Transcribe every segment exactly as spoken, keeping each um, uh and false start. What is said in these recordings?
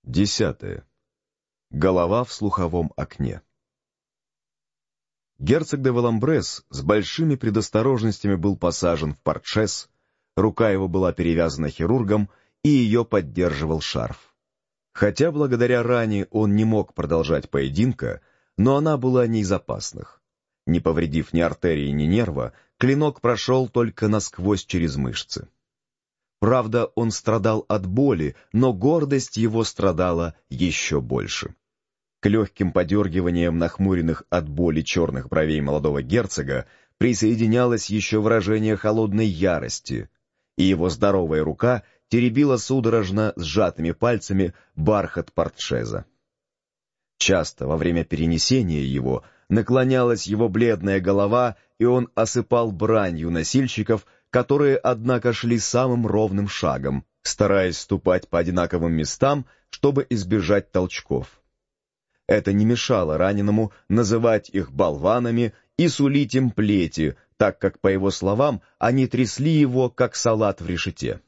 Десятое. Голова в слуховом окне. Герцог де Валамбрес с большими предосторожностями был посажен в портшес, рука его была перевязана хирургом, и ее поддерживал шарф. Хотя благодаря ране он не мог продолжать поединка, но она была не из опасных. Не повредив ни артерии, ни нерва, клинок прошел только насквозь через мышцы. Правда, он страдал от боли, но гордость его страдала еще больше. К легким подергиваниям нахмуренных от боли черных бровей молодого герцога присоединялось еще выражение холодной ярости, и его здоровая рука теребила судорожно сжатыми пальцами бархат портшеза. Часто во время перенесения его наклонялась его бледная голова, и он осыпал бранью носильщиков, которые, однако, шли самым ровным шагом, стараясь ступать по одинаковым местам, чтобы избежать толчков. Это не мешало раненому называть их болванами и сулить им плети, так как, по его словам, они трясли его, как салат в решете.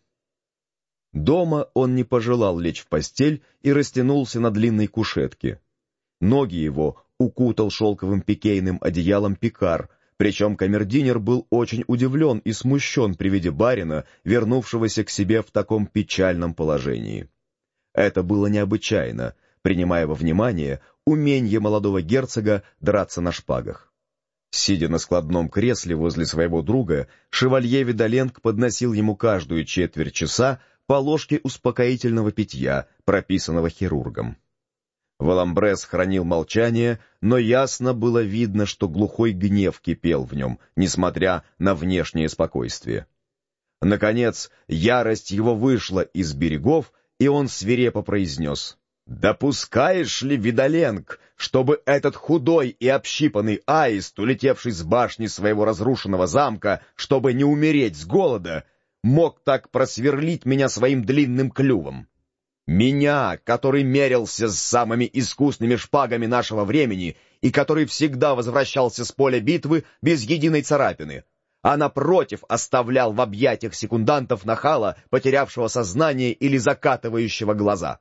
Дома он не пожелал лечь в постель и растянулся на длинной кушетке. Ноги его укутал шелковым пикейным одеялом пикар, причем камердинер был очень удивлен и смущен при виде барина, вернувшегося к себе в таком печальном положении. Это было необычайно, принимая во внимание уменье молодого герцога драться на шпагах. Сидя на складном кресле возле своего друга, шевалье Видаленг подносил ему каждую четверть часа по ложке успокоительного питья, прописанного хирургом. Валамбрес хранил молчание, но ясно было видно, что глухой гнев кипел в нем, несмотря на внешнее спокойствие. Наконец, ярость его вышла из берегов, и он свирепо произнес: «Допускаешь ли, Видаленг, чтобы этот худой и общипанный аист, улетевший с башни своего разрушенного замка, чтобы не умереть с голода, мог так просверлить меня своим длинным клювом? Меня, который мерился с самыми искусными шпагами нашего времени и который всегда возвращался с поля битвы без единой царапины, а напротив оставлял в объятиях секундантов нахала, потерявшего сознание или закатывающего глаза».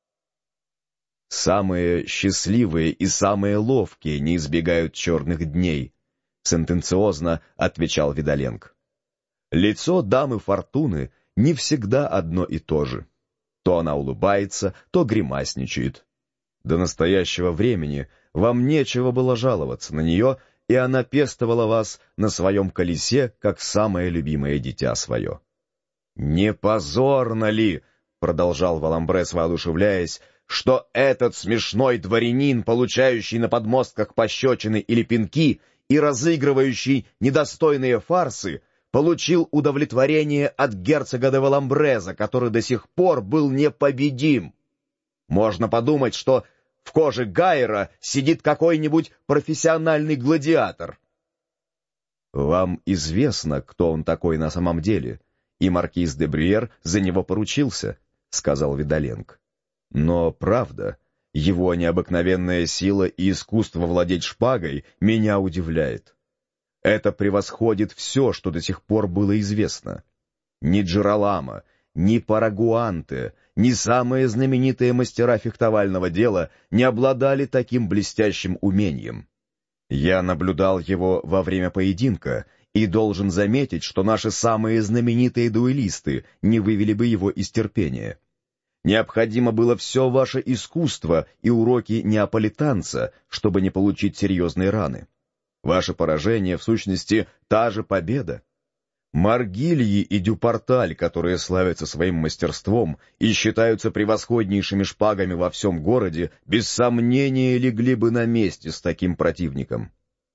«Самые счастливые и самые ловкие не избегают черных дней», — сентенциозно отвечал Видаленг. «Лицо дамы Фортуны не всегда одно и то же. То она улыбается, то гримасничает. До настоящего времени вам нечего было жаловаться на нее, и она пестовала вас на своем колесе, как самое любимое дитя свое». «Не позорно ли, — продолжал Валамбрес, воодушевляясь, — что этот смешной дворянин, получающий на подмостках пощечины или пинки и разыгрывающий недостойные фарсы, получил удовлетворение от герцога де Валамбреза, который до сих пор был непобедим? Можно подумать, что в коже Гайера сидит какой-нибудь профессиональный гладиатор». «Вам известно, кто он такой на самом деле, и маркиз де Брюер за него поручился», — сказал Видаленг. «Но правда, его необыкновенная сила и искусство владеть шпагой меня удивляет. Это превосходит все, что до сих пор было известно. Ни Джералама, ни Парагуанте, ни самые знаменитые мастера фехтовального дела не обладали таким блестящим умением. Я наблюдал его во время поединка и должен заметить, что наши самые знаменитые дуэлисты не вывели бы его из терпения. Необходимо было все ваше искусство и уроки неаполитанца, чтобы не получить серьезные раны. Ваше поражение, в сущности, та же победа. Маргильи и Дюпорталь, которые славятся своим мастерством и считаются превосходнейшими шпагами во всем городе, без сомнения легли бы на месте с таким противником».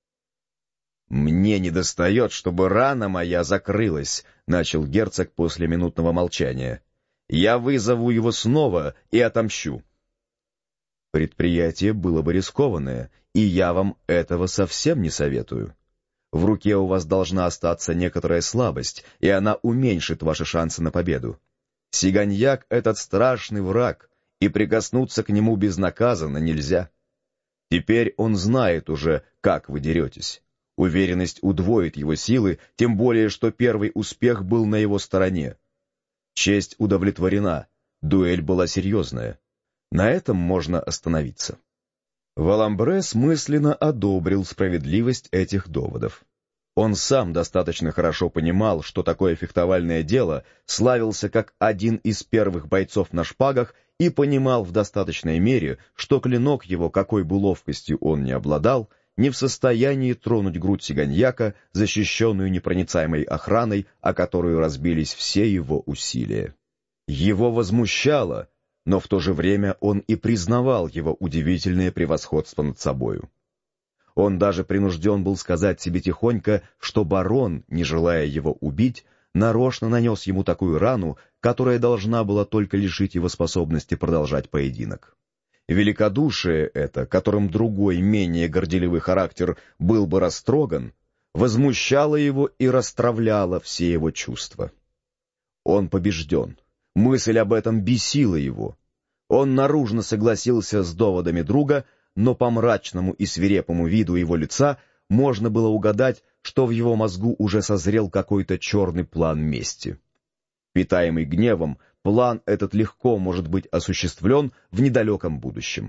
«Мне недостает, чтобы рана моя закрылась», — начал герцог после минутного молчания. «Я вызову его снова и отомщу». «Предприятие было бы рискованное, и я вам этого совсем не советую. В руке у вас должна остаться некоторая слабость, и она уменьшит ваши шансы на победу. Сиганьяк — этот страшный враг, и прикоснуться к нему безнаказанно нельзя. Теперь он знает уже, как вы деретесь. Уверенность удвоит его силы, тем более, что первый успех был на его стороне. Честь удовлетворена, дуэль была серьезная. На этом можно остановиться. Валамбрес мысленно одобрил справедливость этих доводов. Он сам достаточно хорошо понимал, что такое фехтовальное дело, славился как один из первых бойцов на шпагах и понимал в достаточной мере, что клинок его, какой бы ловкостью он ни обладал, не в состоянии тронуть грудь сиганьяка, защищенную непроницаемой охраной, о которую разбились все его усилия. Его возмущало, но в то же время он и признавал его удивительное превосходство над собою. Он даже принужден был сказать себе тихонько, что барон, не желая его убить, нарочно нанес ему такую рану, которая должна была только лишить его способности продолжать поединок. Великодушие это, которым другой, менее горделивый характер был бы растроган, возмущало его и расстравляло все его чувства. Он побежден. Мысль об этом бесила его. Он наружно согласился с доводами друга, но по мрачному и свирепому виду его лица можно было угадать, что в его мозгу уже созрел какой-то черный план мести. Питаемый гневом, план этот легко может быть осуществлен в недалеком будущем.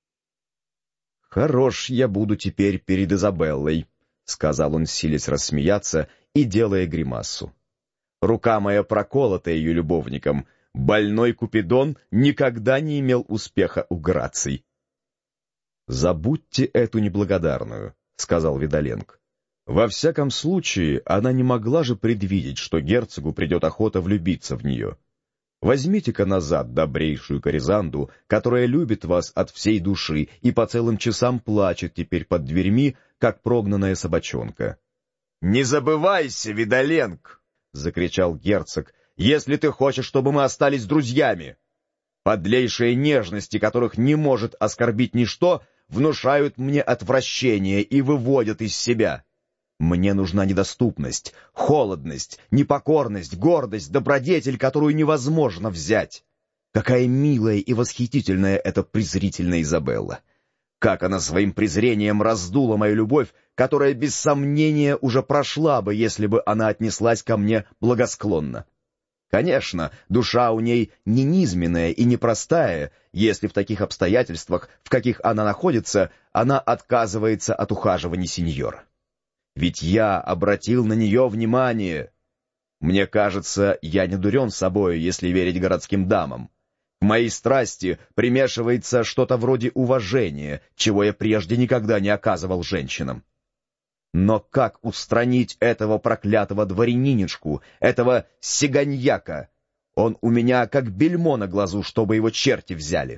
«Хорош я буду теперь перед Изабеллой», — сказал он, силясь рассмеяться и делая гримассу. «Рука моя проколота ее любовником. Больной Купидон никогда не имел успеха у Граций». «Забудьте эту неблагодарную», — сказал Видаленко. «Во всяком случае, она не могла же предвидеть, что герцогу придет охота влюбиться в нее. Возьмите-ка назад добрейшую Коризанду, которая любит вас от всей души и по целым часам плачет теперь под дверьми, как прогнанная собачонка». «Не забывайся, Видаленко!» — закричал герцог, — «если ты хочешь, чтобы мы остались друзьями. Подлейшие нежности, которых не может оскорбить ничто, внушают мне отвращение и выводят из себя. Мне нужна недоступность, холодность, непокорность, гордость, добродетель, которую невозможно взять. Какая милая и восхитительная эта презрительная Изабелла! Как она своим презрением раздула мою любовь, которая без сомнения уже прошла бы, если бы она отнеслась ко мне благосклонно. Конечно, душа у ней не низменная и непростая, если в таких обстоятельствах, в каких она находится, она отказывается от ухаживаний сеньора. Ведь я обратил на нее внимание. Мне кажется, я не дурен собою, если верить городским дамам. В моей страсти примешивается что-то вроде уважения, чего я прежде никогда не оказывал женщинам. Но как устранить этого проклятого дворянинишку, этого сиганьяка? Он у меня как бельмо на глазу, чтобы его черти взяли.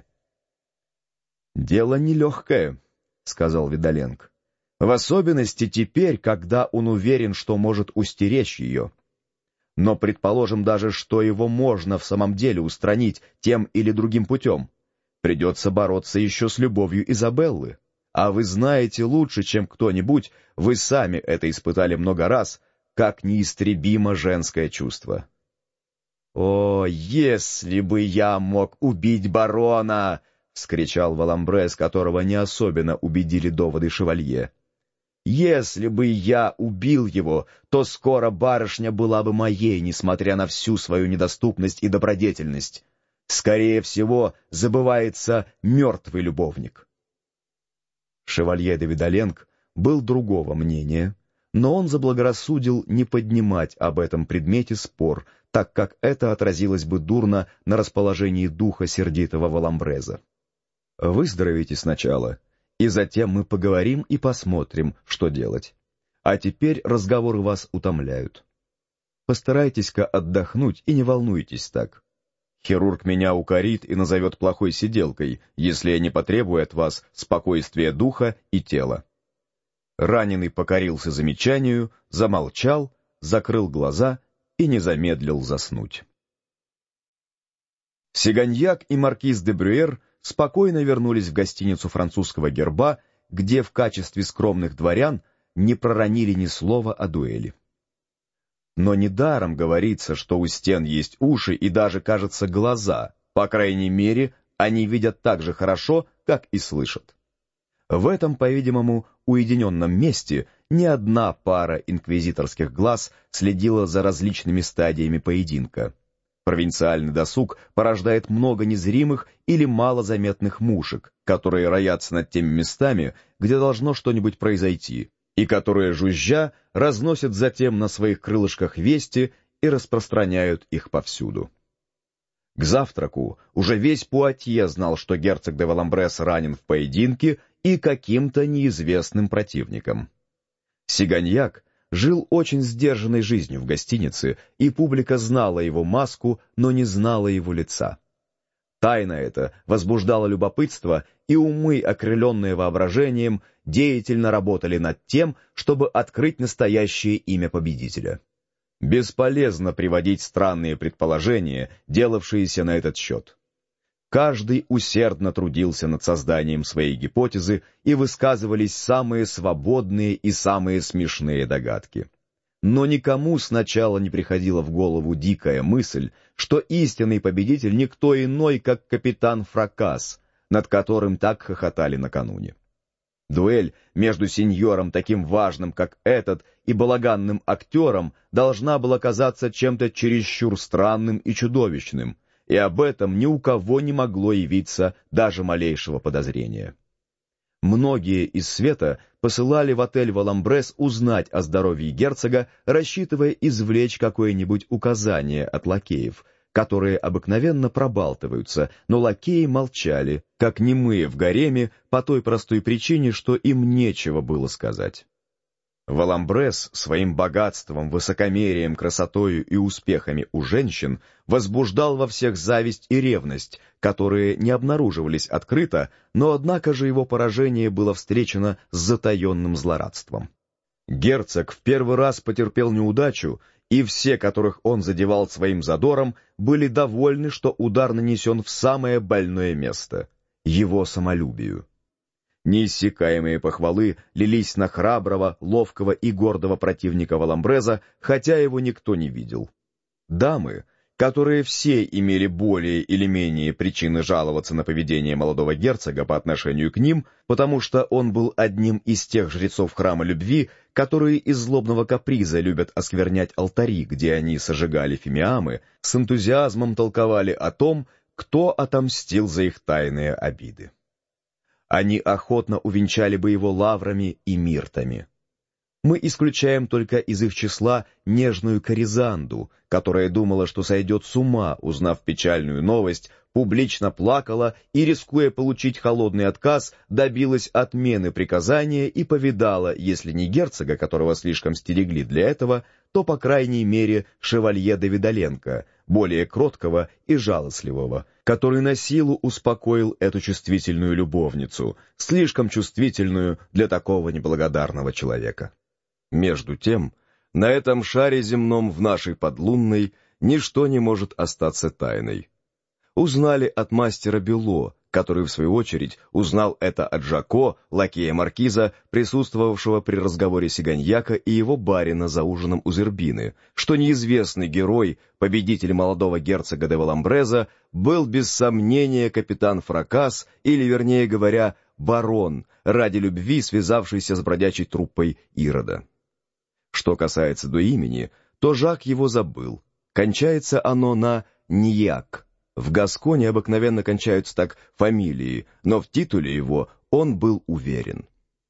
«Дело нелегкое», — сказал Видаленко. «В особенности теперь, когда он уверен, что может устеречь ее. Но предположим даже, что его можно в самом деле устранить тем или другим путем. Придется бороться еще с любовью Изабеллы. А вы знаете лучше, чем кто-нибудь, вы сами это испытали много раз, как неистребимо женское чувство». «О, если бы я мог убить барона!» — вскричал Валамбрес, которого не особенно убедили доводы шевалье. «Если бы я убил его, то скоро барышня была бы моей, несмотря на всю свою недоступность и добродетельность. Скорее всего, забывается мертвый любовник». Шевалье де Видаленко был другого мнения, но он заблагорассудил не поднимать об этом предмете спор, так как это отразилось бы дурно на расположении духа сердитого Валамбреза. «Выздоровейте сначала, и затем мы поговорим и посмотрим, что делать. А теперь разговоры вас утомляют. Постарайтесь-ка отдохнуть и не волнуйтесь так. Хирург меня укорит и назовет плохой сиделкой, если я не потребую от вас спокойствия духа и тела». Раненый покорился замечанию, замолчал, закрыл глаза и не замедлил заснуть. Сиганьяк и маркиз де Брюер спокойно вернулись в гостиницу французского герба, где в качестве скромных дворян не проронили ни слова о дуэли. Но недаром говорится, что у стен есть уши и даже, кажется, глаза. По крайней мере, они видят так же хорошо, как и слышат. В этом, по-видимому, уединенном месте ни одна пара инквизиторских глаз следила за различными стадиями поединка. Провинциальный досуг порождает много незримых или малозаметных мушек, которые роятся над теми местами, где должно что-нибудь произойти, и которые, жужжа, разносят затем на своих крылышках вести и распространяют их повсюду. К завтраку уже весь Пуатье знал, что герцог де Валамбрес ранен в поединке и каким-то неизвестным противником. Сиганьяк жил очень сдержанной жизнью в гостинице, и публика знала его маску, но не знала его лица. Тайна эта возбуждала любопытство, и умы, окрыленные воображением, деятельно работали над тем, чтобы открыть настоящее имя победителя. Бесполезно приводить странные предположения, делавшиеся на этот счет. Каждый усердно трудился над созданием своей гипотезы, и высказывались самые свободные и самые смешные догадки. Но никому сначала не приходила в голову дикая мысль, что истинный победитель никто иной, как капитан Фракас, над которым так хохотали накануне. Дуэль между сеньором, таким важным, как этот, и балаганным актером должна была казаться чем-то чересчур странным и чудовищным, и об этом ни у кого не могло явиться даже малейшего подозрения. Многие из света посылали в отель «Валамбрес» узнать о здоровье герцога, рассчитывая извлечь какое-нибудь указание от лакеев, которые обыкновенно пробалтываются, но лакеи молчали, как немые в гареме, по той простой причине, что им нечего было сказать. Валамбрес своим богатством, высокомерием, красотою и успехами у женщин возбуждал во всех зависть и ревность, которые не обнаруживались открыто, но однако же его поражение было встречено с затаенным злорадством. Герцог в первый раз потерпел неудачу, и все, которых он задевал своим задором, были довольны, что удар нанесен в самое больное место — его самолюбию. Неиссякаемые похвалы лились на храброго, ловкого и гордого противника Валамбреза, хотя его никто не видел. Дамы, которые все имели более или менее причины жаловаться на поведение молодого герцога по отношению к ним, потому что он был одним из тех жрецов храма любви, которые из злобного каприза любят осквернять алтари, где они сожигали фимиамы, с энтузиазмом толковали о том, кто отомстил за их тайные обиды. Они охотно увенчали бы его лаврами и миртами. Мы исключаем только из их числа нежную Коризанду, которая думала, что сойдет с ума, узнав печальную новость, публично плакала и, рискуя получить холодный отказ, добилась отмены приказания и повидала, если не герцога, которого слишком стерегли для этого, то, по крайней мере, шевалье Давидоленко, более кроткого и жалостливого, который на силу успокоил эту чувствительную любовницу, слишком чувствительную для такого неблагодарного человека. Между тем, на этом шаре земном в нашей подлунной ничто не может остаться тайной. Узнали от мастера Бюло, который, в свою очередь, узнал это от Жако, лакея маркиза, присутствовавшего при разговоре Сиганьяка и его барина за ужином у Зербины, что неизвестный герой, победитель молодого герцога де Валамбреза, был без сомнения капитан Фракас, или, вернее говоря, барон, ради любви связавшийся с бродячей труппой Ирода. Что касается до имени, то Жак его забыл. Кончается оно на «Ньяк». В Гасконе обыкновенно кончаются так фамилии, но в титуле его он был уверен.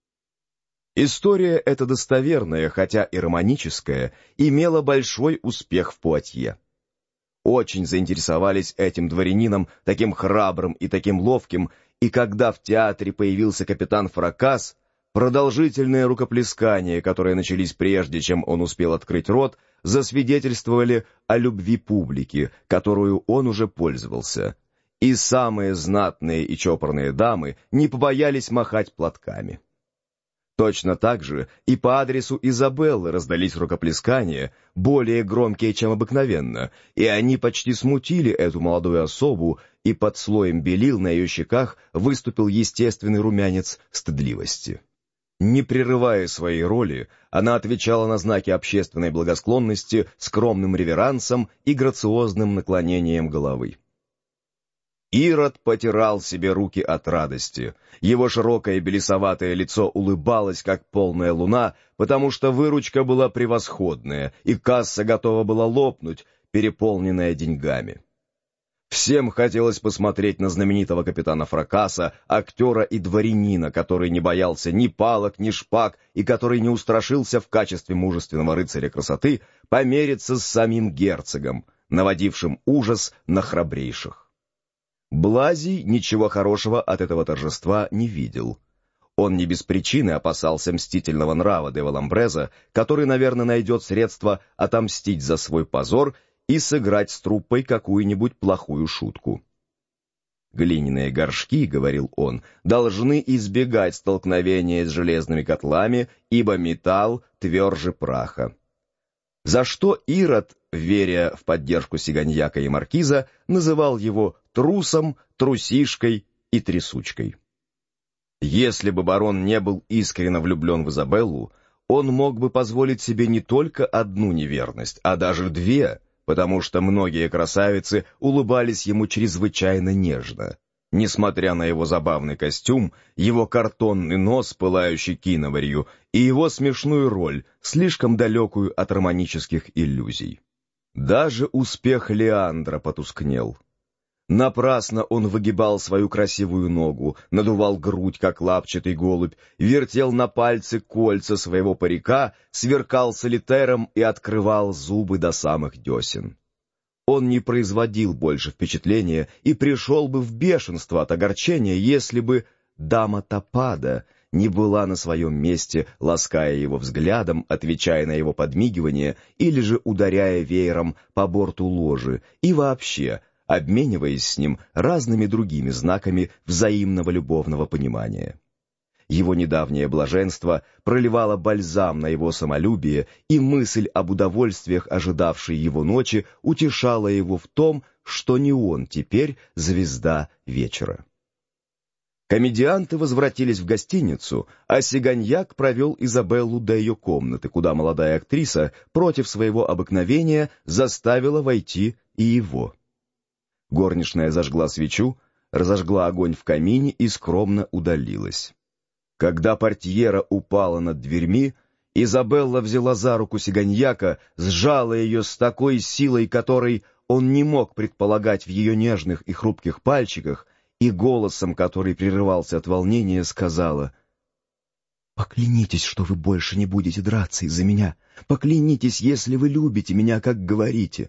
История эта достоверная, хотя и романическая, имела большой успех в Пуатье. Очень заинтересовались этим дворянином, таким храбрым и таким ловким, и когда в театре появился капитан Фракас, продолжительные рукоплескания, которые начались прежде, чем он успел открыть рот, засвидетельствовали о любви публики, которую он уже пользовался, и самые знатные и чопорные дамы не побоялись махать платками. Точно так же и по адресу Изабеллы раздались рукоплескания, более громкие, чем обыкновенно, и они почти смутили эту молодую особу, и под слоем белил на ее щеках выступил естественный румянец стыдливости. Не прерывая своей роли, она отвечала на знаки общественной благосклонности скромным реверансом и грациозным наклонением головы. Ирод потирал себе руки от радости. Его широкое белесоватое лицо улыбалось, как полная луна, потому что выручка была превосходная, и касса готова была лопнуть. переполненная деньгами. Всем хотелось посмотреть на знаменитого капитана Фракаса, актера и дворянина, который не боялся ни палок, ни шпаг, и который не устрашился в качестве мужественного рыцаря красоты помериться с самим герцогом, наводившим ужас на храбрейших. Блазий ничего хорошего от этого торжества не видел. Он не без причины опасался мстительного нрава де Валамбреза, который, наверное, найдет средства отомстить за свой позор и сыграть с труппой какую-нибудь плохую шутку. «Глиняные горшки, — говорил он, — должны избегать столкновения с железными котлами, ибо металл тверже праха». За что Ирод, веря в поддержку Сиганьяка и маркиза, называл его трусом, трусишкой и трясучкой. Если бы барон не был искренне влюблен в Изабеллу, он мог бы позволить себе не только одну неверность, а даже две, потому что многие красавицы улыбались ему чрезвычайно нежно. Несмотря на его забавный костюм, его картонный нос, пылающий киноварью, и его смешную роль, слишком далекую от романических иллюзий. Даже успех Леандра потускнел. Напрасно он выгибал свою красивую ногу, надувал грудь, как лапчатый голубь, вертел на пальце кольца своего парика, сверкал солитером и открывал зубы до самых десен. Он не производил больше впечатления и пришел бы в бешенство от огорчения, если бы дама Топада не была на своем месте, лаская его взглядом, отвечая на его подмигивание или же ударяя веером по борту ложи и вообще обмениваясь с ним разными другими знаками взаимного любовного понимания. Его недавнее блаженство проливало бальзам на его самолюбие, и мысль об удовольствиях, ожидавшей его ночи, утешала его в том, что не он теперь звезда вечера. Комедианты возвратились в гостиницу, а Сиганьяк провел Изабеллу до ее комнаты, куда молодая актриса против своего обыкновения заставила войти и его. Горничная зажгла свечу, разожгла огонь в камине и скромно удалилась. Когда портьера упала над дверьми, Изабелла взяла за руку Сиганьяка, сжала ее с такой силой, которой он не мог предполагать в ее нежных и хрупких пальчиках, и голосом, который прерывался от волнения, сказала: «Поклянитесь, что вы больше не будете драться из-за меня. Поклянитесь, если вы любите меня, как говорите».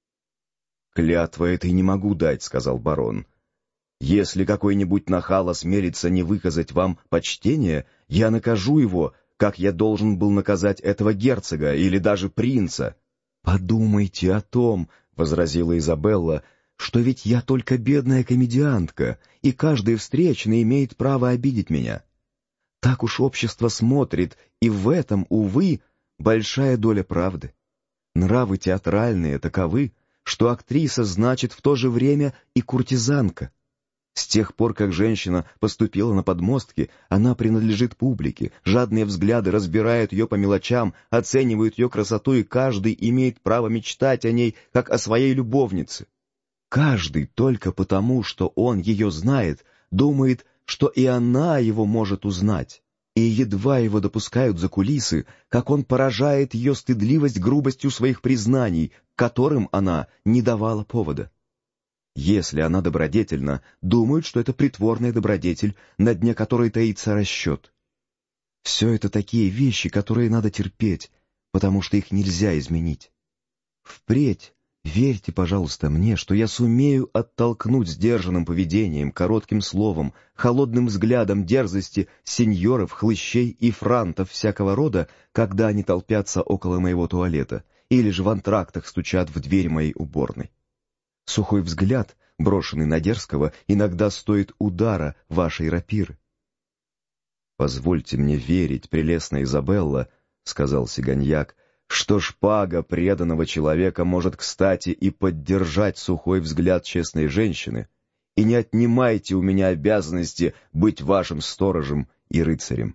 «Клятвы этой не могу дать», — сказал барон. «Если какой-нибудь нахал осмелится не выказать вам почтения, я накажу его, как я должен был наказать этого герцога или даже принца». «Подумайте о том», — возразила Изабелла, «что ведь я только бедная комедиантка, и каждый встречный имеет право обидеть меня. Так уж общество смотрит, и в этом, увы, большая доля правды. Нравы театральные таковы, что актриса значит в то же время и куртизанка. С тех пор, как женщина поступила на подмостки, она принадлежит публике, жадные взгляды разбирают ее по мелочам, оценивают ее красоту, и каждый имеет право мечтать о ней, как о своей любовнице. Каждый только потому, что он ее знает, думает, что и она его может узнать, и едва его допускают за кулисы, как он поражает ее стыдливость грубостью своих признаний, которым она не давала повода. Если она добродетельна, думают, что это притворная добродетель, на дне которой таится расчет. Все это такие вещи, которые надо терпеть, потому что их нельзя изменить. Впредь верьте, пожалуйста, мне, что я сумею оттолкнуть сдержанным поведением, коротким словом, холодным взглядом дерзости сеньоров, хлыщей и франтов всякого рода, когда они толпятся около моего туалета или же в антрактах стучат в дверь моей уборной. Сухой взгляд, брошенный на дерзкого, иногда стоит удара вашей рапиры. «Позвольте мне верить, прелестная Изабелла», — сказал Сиганьяк, «что шпага преданного человека может, кстати, и поддержать сухой взгляд честной женщины, и не отнимайте у меня обязанности быть вашим сторожем и рыцарем».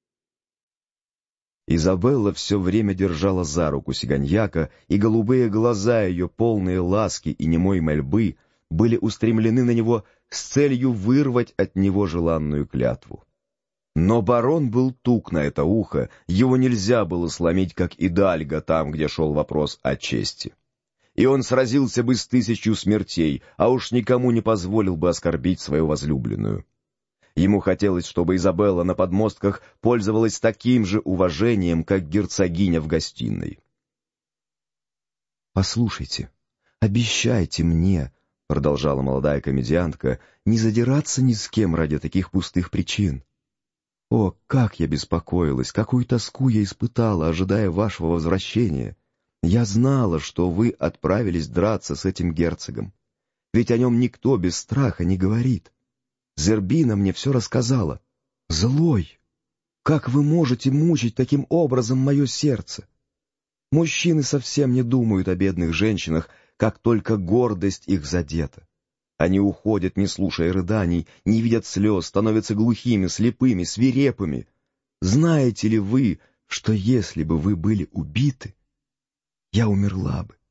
Изабелла все время держала за руку Сиганьяка, и голубые глаза ее, полные ласки и немой мольбы, были устремлены на него с целью вырвать от него желанную клятву. Но барон был тук на это ухо, его нельзя было сломить, как идальга, там, где шел вопрос о чести. и он сразился бы с тысячью смертей, а уж никому не позволил бы оскорбить свою возлюбленную. Ему хотелось, чтобы Изабелла на подмостках пользовалась таким же уважением, как герцогиня в гостиной. «Послушайте, обещайте мне, — продолжала молодая комедиантка, — не задираться ни с кем ради таких пустых причин. О, как я беспокоилась, какую тоску я испытала, ожидая вашего возвращения. Я знала, что вы отправились драться с этим герцогом. Ведь о нем никто без страха не говорит. Зербина мне все рассказала. Злой! Как вы можете мучить таким образом мое сердце? Мужчины совсем не думают о бедных женщинах, как только гордость их задета. Они уходят, не слушая рыданий, не видят слез, становятся глухими, слепыми, свирепыми. Знаете ли вы, что если бы вы были убиты, я умерла бы?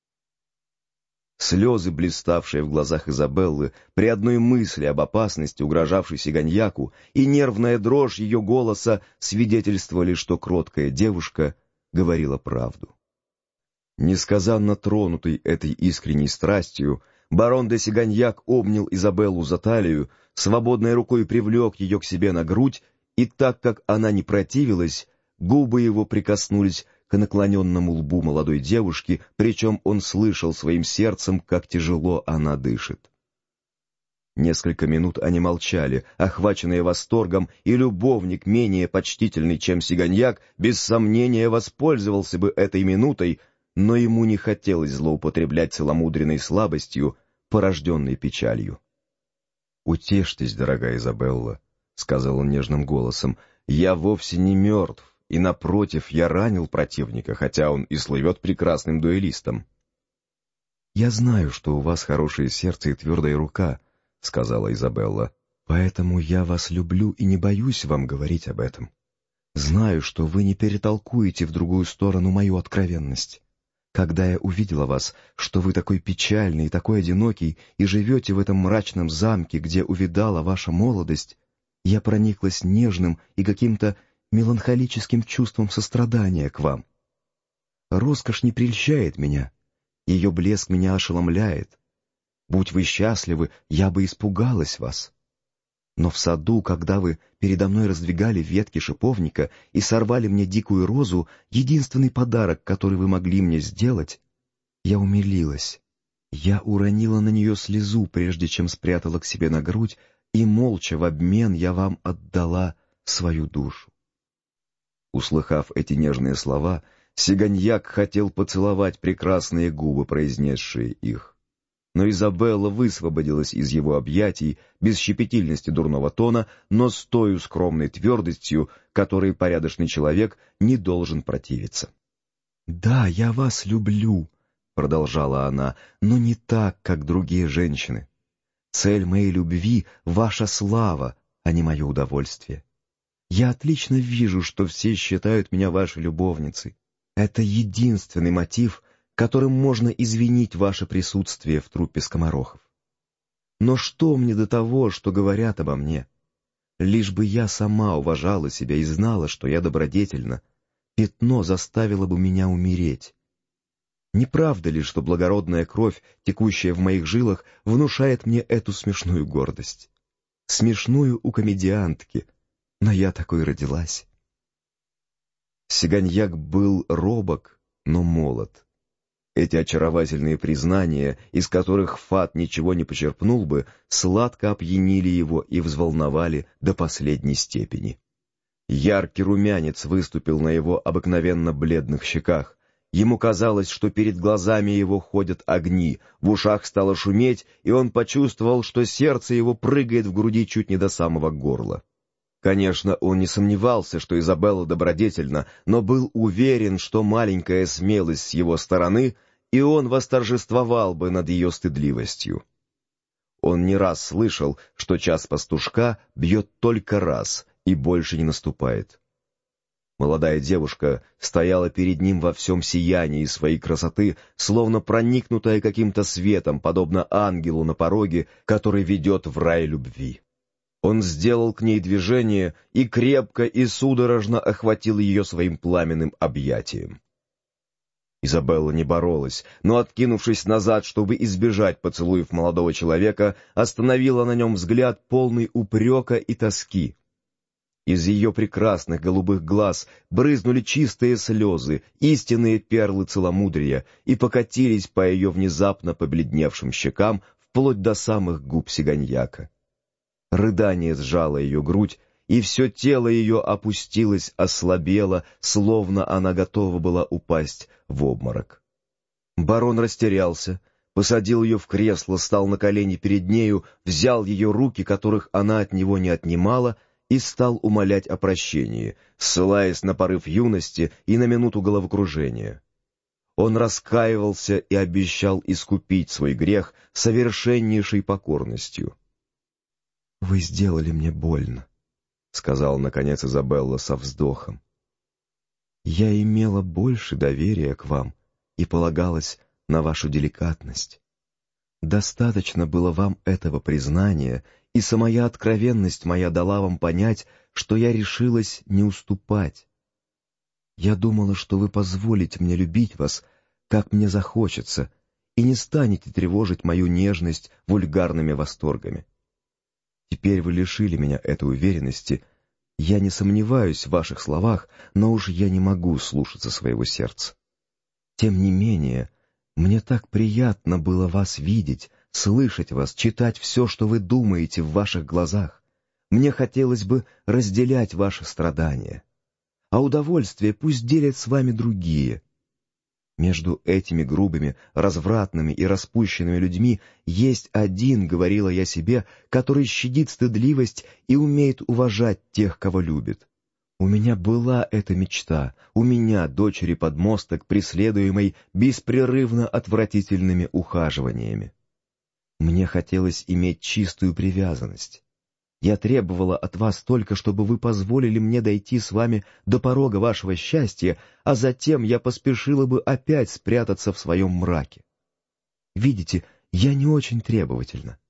Слезы, блиставшие в глазах Изабеллы при одной мысли об опасности, угрожавшей сиганьяку, и нервная дрожь ее голоса свидетельствовали, что кроткая девушка говорила правду. Несказанно тронутый этой искренней страстью, барон де Сиганьяк обнял Изабеллу за талию, свободной рукой привлек ее к себе на грудь, и так как она не противилась, губы его прикоснулись к наклоненному лбу молодой девушки, причем он слышал своим сердцем, как тяжело она дышит. Несколько минут они молчали, охваченные восторгом, и любовник, менее почтительный, чем Сиганьяк, без сомнения воспользовался бы этой минутой, но ему не хотелось злоупотреблять целомудренной слабостью, порожденной печалью. «Утешьтесь, дорогая Изабелла», — сказал он нежным голосом, — «я вовсе не мертв. И, напротив, я ранил противника, хотя он и слывет прекрасным дуэлистом». «Я знаю, что у вас хорошее сердце и твердая рука», — сказала Изабелла, — «поэтому я вас люблю и не боюсь вам говорить об этом. Знаю, что вы не перетолкуете в другую сторону мою откровенность. Когда я увидела вас, что вы такой печальный и такой одинокий, и живете в этом мрачном замке, где увидала ваша молодость, я прониклась нежным и каким-то меланхолическим чувством сострадания к вам. Роскошь не прельщает меня, ее блеск меня ошеломляет. Будь вы счастливы, я бы испугалась вас. Но в саду, когда вы передо мной раздвигали ветки шиповника и сорвали мне дикую розу, единственный подарок, который вы могли мне сделать, я умилилась. Я уронила на нее слезу, прежде чем спрятала к себе на грудь, и молча в обмен я вам отдала свою душу. Услыхав эти нежные слова, Сиганьяк хотел поцеловать прекрасные губы, произнесшие их. Но Изабелла высвободилась из его объятий без щепетильности дурного тона, но с той скромной твердостью, которой порядочный человек не должен противиться. «Да, я вас люблю», — продолжала она, — «но не так, как другие женщины. Цель моей любви — ваша слава, а не мое удовольствие. Я отлично вижу, что все считают меня вашей любовницей. Это единственный мотив, которым можно извинить ваше присутствие в труппе скоморохов. Но что мне до того, что говорят обо мне? Лишь бы я сама уважала себя и знала, что я добродетельна, пятно заставило бы меня умереть. Не правда ли, что благородная кровь, текущая в моих жилах, внушает мне эту смешную гордость? Смешную у комедиантки, но я такой родилась». Сиганьяк был робок, но молод. Эти очаровательные признания, из которых Фат ничего не почерпнул бы, сладко опьянили его и взволновали до последней степени. Яркий румянец выступил на его обыкновенно бледных щеках. Ему казалось, что перед глазами его ходят огни, в ушах стало шуметь, и он почувствовал, что сердце его прыгает в груди чуть не до самого горла. Конечно, он не сомневался, что Изабелла добродетельна, но был уверен, что маленькая смелость с его стороны, и он восторжествовал бы над ее стыдливостью. Он не раз слышал, что час пастушка бьет только раз и больше не наступает. Молодая девушка стояла перед ним во всем сиянии своей красоты, словно проникнутая каким-то светом, подобно ангелу на пороге, который ведет в рай любви. Он сделал к ней движение и крепко и судорожно охватил ее своим пламенным объятием. Изабелла не боролась, но, откинувшись назад, чтобы избежать поцелуев молодого человека, остановила на нем взгляд, полный упрека и тоски. Из ее прекрасных голубых глаз брызнули чистые слезы, истинные перлы целомудрия, и покатились по ее внезапно побледневшим щекам вплоть до самых губ сиганьяка. Рыдание сжало ее грудь, и все тело ее опустилось, ослабело, словно она готова была упасть в обморок. Барон растерялся, посадил ее в кресло, стал на колени перед нею, взял ее руки, которых она от него не отнимала, и стал умолять о прощении, ссылаясь на порыв юности и на минуту головокружения. Он раскаивался и обещал искупить свой грех совершеннейшей покорностью. «Вы сделали мне больно», — сказала, наконец, Изабелла со вздохом. «Я имела больше доверия к вам и полагалась на вашу деликатность. Достаточно было вам этого признания, и самая откровенность моя дала вам понять, что я решилась не уступать. Я думала, что вы позволите мне любить вас, как мне захочется, и не станете тревожить мою нежность вульгарными восторгами. Теперь вы лишили меня этой уверенности. Я не сомневаюсь в ваших словах, но уж я не могу слушаться своего сердца. Тем не менее, мне так приятно было вас видеть, слышать вас, читать все, что вы думаете в ваших глазах. Мне хотелось бы разделять ваши страдания. А удовольствие пусть делят с вами другие. Между этими грубыми, развратными и распущенными людьми есть один, говорила я себе, который щадит стыдливость и умеет уважать тех, кого любит. У меня была эта мечта, у меня, дочери подмосток, преследуемой беспрерывно отвратительными ухаживаниями. Мне хотелось иметь чистую привязанность. Я требовала от вас только, чтобы вы позволили мне дойти с вами до порога вашего счастья, а затем я поспешила бы опять спрятаться в своем мраке. Видите, я не очень требовательна.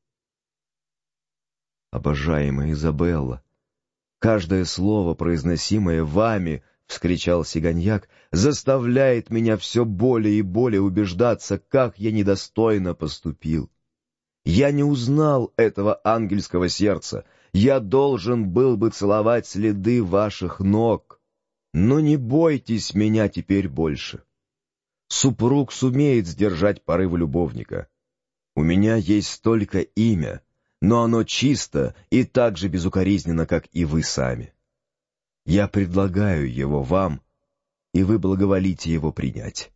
Обожаемая Изабелла, каждое слово, произносимое вами, — вскричал сиганьяк, — заставляет меня все более и более убеждаться, как я недостойно поступил. Я не узнал этого ангельского сердца. Я должен был бы целовать следы ваших ног. Но не бойтесь меня теперь больше. Супруг сумеет сдержать порывы любовника. У меня есть только имя, но оно чисто и так же безукоризненно, как и вы сами. Я предлагаю его вам, и вы благоволите его принять».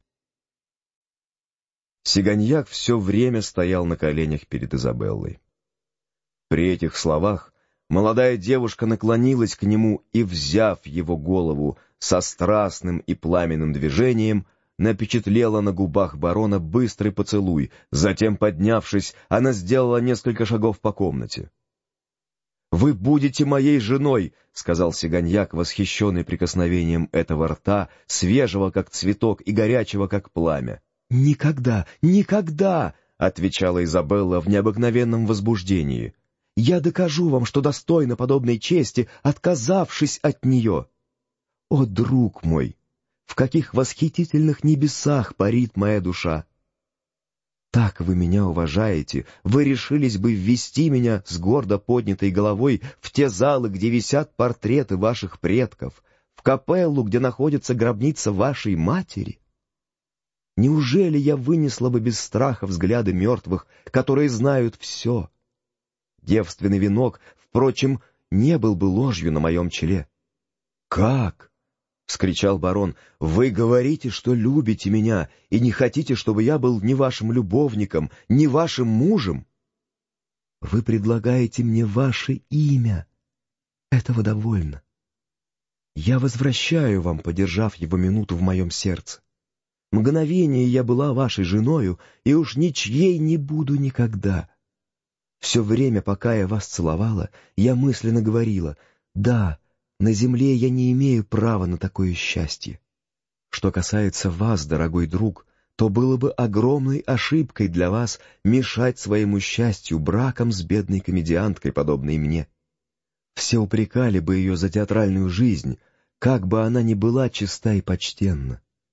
Сиганьяк все время стоял на коленях перед Изабеллой. При этих словах молодая девушка наклонилась к нему и, взяв его голову со страстным и пламенным движением, напечатлела на губах барона быстрый поцелуй, затем, поднявшись, она сделала несколько шагов по комнате. «Вы будете моей женой», — сказал сиганьяк, восхищенный прикосновением этого рта, свежего, как цветок, и горячего, как пламя. «Никогда, никогда!» — отвечала Изабелла в необыкновенном возбуждении. «Я докажу вам, что достойна подобной чести, отказавшись от нее. О, друг мой, в каких восхитительных небесах парит моя душа! Так вы меня уважаете, вы решились бы ввести меня с гордо поднятой головой в те залы, где висят портреты ваших предков, в капеллу, где находится гробница вашей матери? Неужели я вынесла бы без страха взгляды мертвых, которые знают все? Девственный венок, впрочем, не был бы ложью на моем челе. «Как?» — вскричал барон. «Вы говорите, что любите меня, и не хотите, чтобы я был ни вашим любовником, ни вашим мужем? Вы предлагаете мне ваше имя. Этого довольно. Я возвращаю вам, подержав его минуту в моем сердце. Мгновение я была вашей женою, и уж ничьей не буду никогда. Все время, пока я вас целовала, я мысленно говорила: да, на земле я не имею права на такое счастье. Что касается вас, дорогой друг, то было бы огромной ошибкой для вас мешать своему счастью браком с бедной комедианткой, подобной мне. Все упрекали бы ее за театральную жизнь, как бы она ни была чиста и почтенна.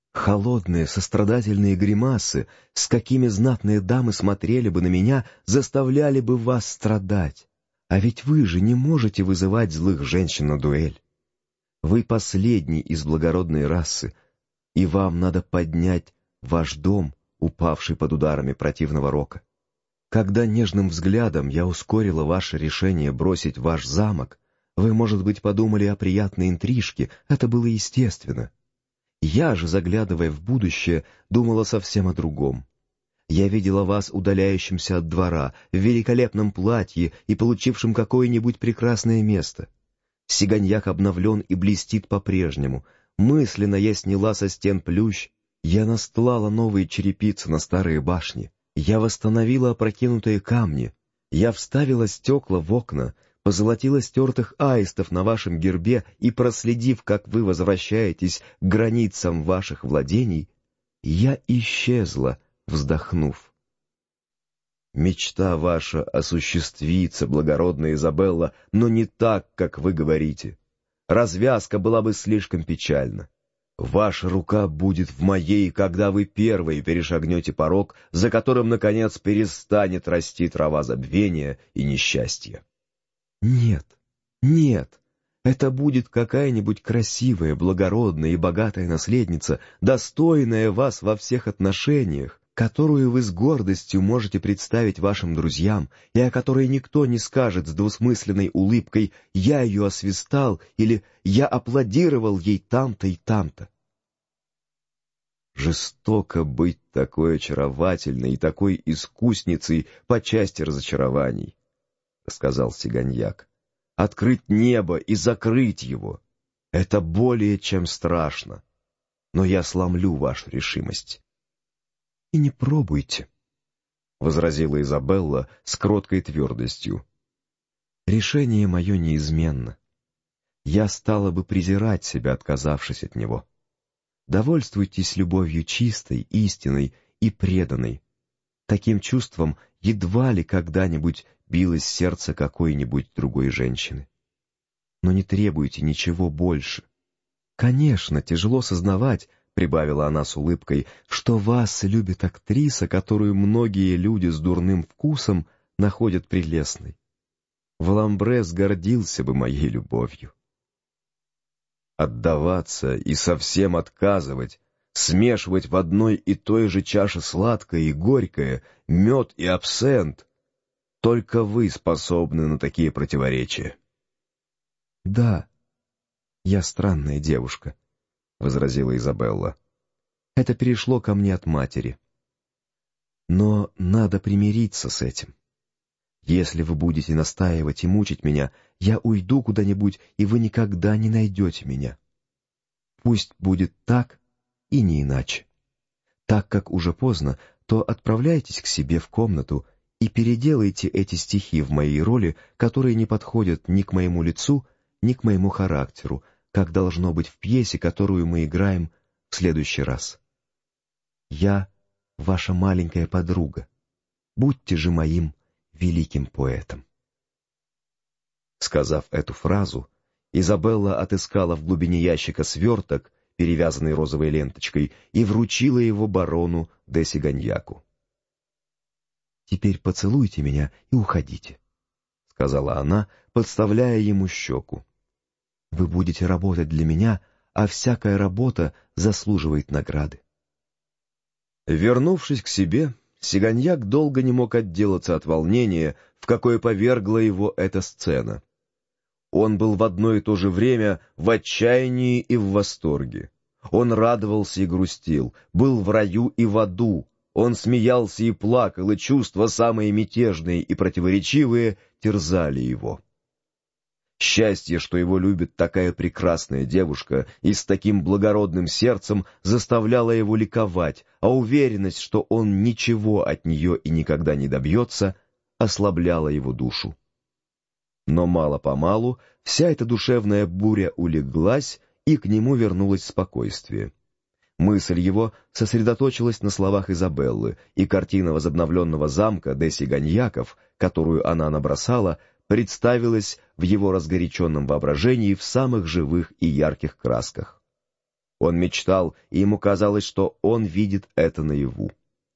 Холодные, сострадательные гримасы, с какими знатные дамы смотрели бы на меня, заставляли бы вас страдать. А ведь вы же не можете вызывать злых женщин на дуэль. Вы последний из благородной расы, и вам надо поднять ваш дом, упавший под ударами противного рока. Когда нежным взглядом я ускорила ваше решение бросить ваш замок, вы, может быть, подумали о приятной интрижке, это было естественно. Я же, заглядывая в будущее, думала совсем о другом. Я видела вас удаляющимся от двора, в великолепном платье и получившим какое-нибудь прекрасное место. Сиганьяк обновлен и блестит по-прежнему. Мысленно я сняла со стен плющ, я настлала новые черепицы на старые башни, я восстановила опрокинутые камни, я вставила стекла в окна, позолотила стертых аистов на вашем гербе и, проследив, как вы возвращаетесь к границам ваших владений, я исчезла, вздохнув. Мечта ваша осуществится, благородная Изабелла, но не так, как вы говорите. Развязка была бы слишком печальна. Ваша рука будет в моей, когда вы первые перешагнете порог, за которым, наконец, перестанет расти трава забвения и несчастья. Нет, нет, это будет какая-нибудь красивая, благородная и богатая наследница, достойная вас во всех отношениях, которую вы с гордостью можете представить вашим друзьям, и о которой никто не скажет с двусмысленной улыбкой «я ее освистал» или «я аплодировал ей там-то и там-то». Жестоко быть такой очаровательной и такой искусницей по части разочарований, — сказал Сиганьяк. Открыть небо и закрыть его — это более чем страшно, но я сломлю вашу решимость. — И не пробуйте, — возразила Изабелла с кроткой твердостью. — Решение мое неизменно. Я стала бы презирать себя, отказавшись от него. Довольствуйтесь любовью чистой, истинной и преданной. Таким чувством едва ли когда-нибудь билось сердце какой-нибудь другой женщины. Но не требуйте ничего больше. Конечно, тяжело сознавать, — прибавила она с улыбкой, — что вас любит актриса, которую многие люди с дурным вкусом находят прелестной. Валамбрес гордился бы моей любовью. Отдаваться и совсем отказывать, смешивать в одной и той же чаше сладкое и горькое, мед и абсент — только вы способны на такие противоречия. — Да, я странная девушка, — возразила Изабелла. — Это перешло ко мне от матери. Но надо примириться с этим. Если вы будете настаивать и мучить меня, я уйду куда-нибудь, и вы никогда не найдете меня. Пусть будет так и не иначе. Так как уже поздно, то отправляйтесь к себе в комнату и переделайте эти стихи в моей роли, которые не подходят ни к моему лицу, ни к моему характеру, как должно быть в пьесе, которую мы играем в следующий раз. Я ваша маленькая подруга. Будьте же моим великим поэтом. Сказав эту фразу, Изабелла отыскала в глубине ящика сверток, перевязанный розовой ленточкой, и вручила его барону де Сиганьяку. «Теперь поцелуйте меня и уходите», — сказала она, подставляя ему щеку. «Вы будете работать для меня, а всякая работа заслуживает награды». Вернувшись к себе, Сиганьяк долго не мог отделаться от волнения, в какое повергла его эта сцена. Он был в одно и то же время в отчаянии и в восторге. Он радовался и грустил, был в раю и в аду. Он смеялся и плакал, и чувства самые мятежные и противоречивые терзали его. Счастье, что его любит такая прекрасная девушка и с таким благородным сердцем, заставляло его ликовать, а уверенность, что он ничего от нее и никогда не добьется, ослабляла его душу. Но мало-помалу вся эта душевная буря улеглась, и к нему вернулось спокойствие. Мысль его сосредоточилась на словах Изабеллы, и картина возобновленного замка де Сиганьяков, которую она набросала, представилась в его разгоряченном воображении в самых живых и ярких красках. Он мечтал, и ему казалось, что он видит это наяву.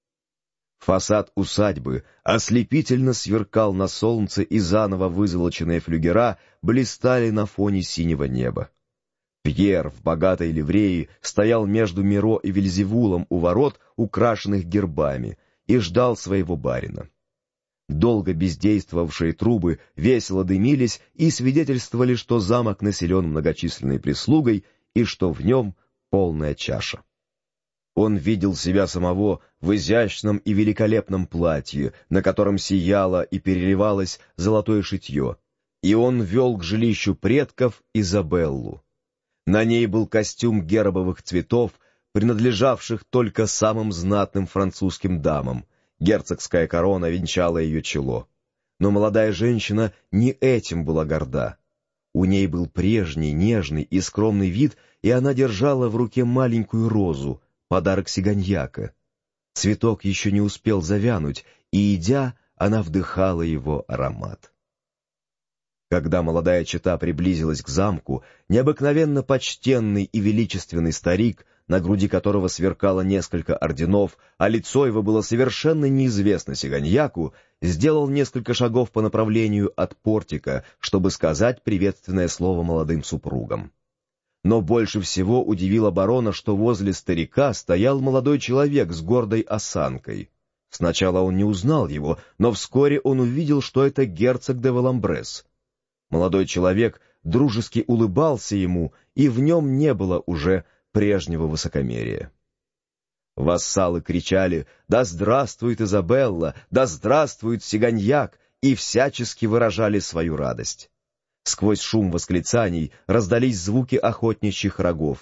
Фасад усадьбы ослепительно сверкал на солнце, и заново вызолоченные флюгера блистали на фоне синего неба. Пьер в богатой ливреи стоял между Миро и Вельзевулом у ворот, украшенных гербами, и ждал своего барина. Долго бездействовавшие трубы весело дымились и свидетельствовали, что замок населен многочисленной прислугой и что в нем полная чаша. Он видел себя самого в изящном и великолепном платье, на котором сияло и переливалось золотое шитье, и он вел к жилищу предков Изабеллу. На ней был костюм гербовых цветов, принадлежавших только самым знатным французским дамам. Герцогская корона венчала ее чело. Но молодая женщина не этим была горда. У ней был прежний, нежный и скромный вид, и она держала в руке маленькую розу, подарок сиганьяка. Цветок еще не успел завянуть, и, идя, она вдыхала его аромат. Когда молодая чета приблизилась к замку, необыкновенно почтенный и величественный старик, на груди которого сверкало несколько орденов, а лицо его было совершенно неизвестно сиганьяку, сделал несколько шагов по направлению от портика, чтобы сказать приветственное слово молодым супругам. Но больше всего удивило барона, что возле старика стоял молодой человек с гордой осанкой. Сначала он не узнал его, но вскоре он увидел, что это герцог де Валамбрес. Молодой человек дружески улыбался ему, и в нем не было уже прежнего высокомерия. Вассалы кричали «Да здравствует Изабелла! Да здравствует сиганьяк!» и всячески выражали свою радость. Сквозь шум восклицаний раздались звуки охотничьих рогов.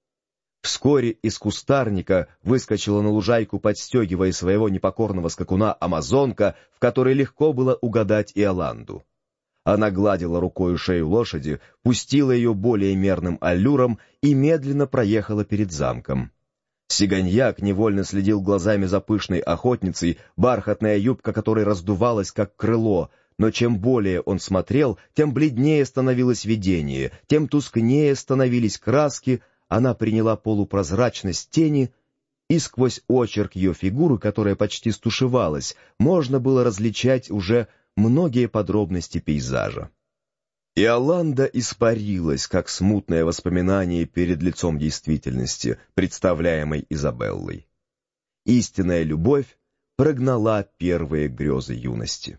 Вскоре из кустарника выскочила на лужайку, подстегивая своего непокорного скакуна, амазонка, в которой легко было угадать Иоланду. Она гладила рукою шею лошади, пустила ее более мерным аллюром и медленно проехала перед замком. Сиганьяк невольно следил глазами за пышной охотницей, бархатная юбка которой раздувалась, как крыло, но чем более он смотрел, тем бледнее становилось видение, тем тускнее становились краски, она приняла полупрозрачность тени, и сквозь очерк ее фигуры, которая почти стушевалась, можно было различать уже многие подробности пейзажа. Иоланда испарилась, как смутное воспоминание перед лицом действительности, представляемой Изабеллой. Истинная любовь прогнала первые грезы юности.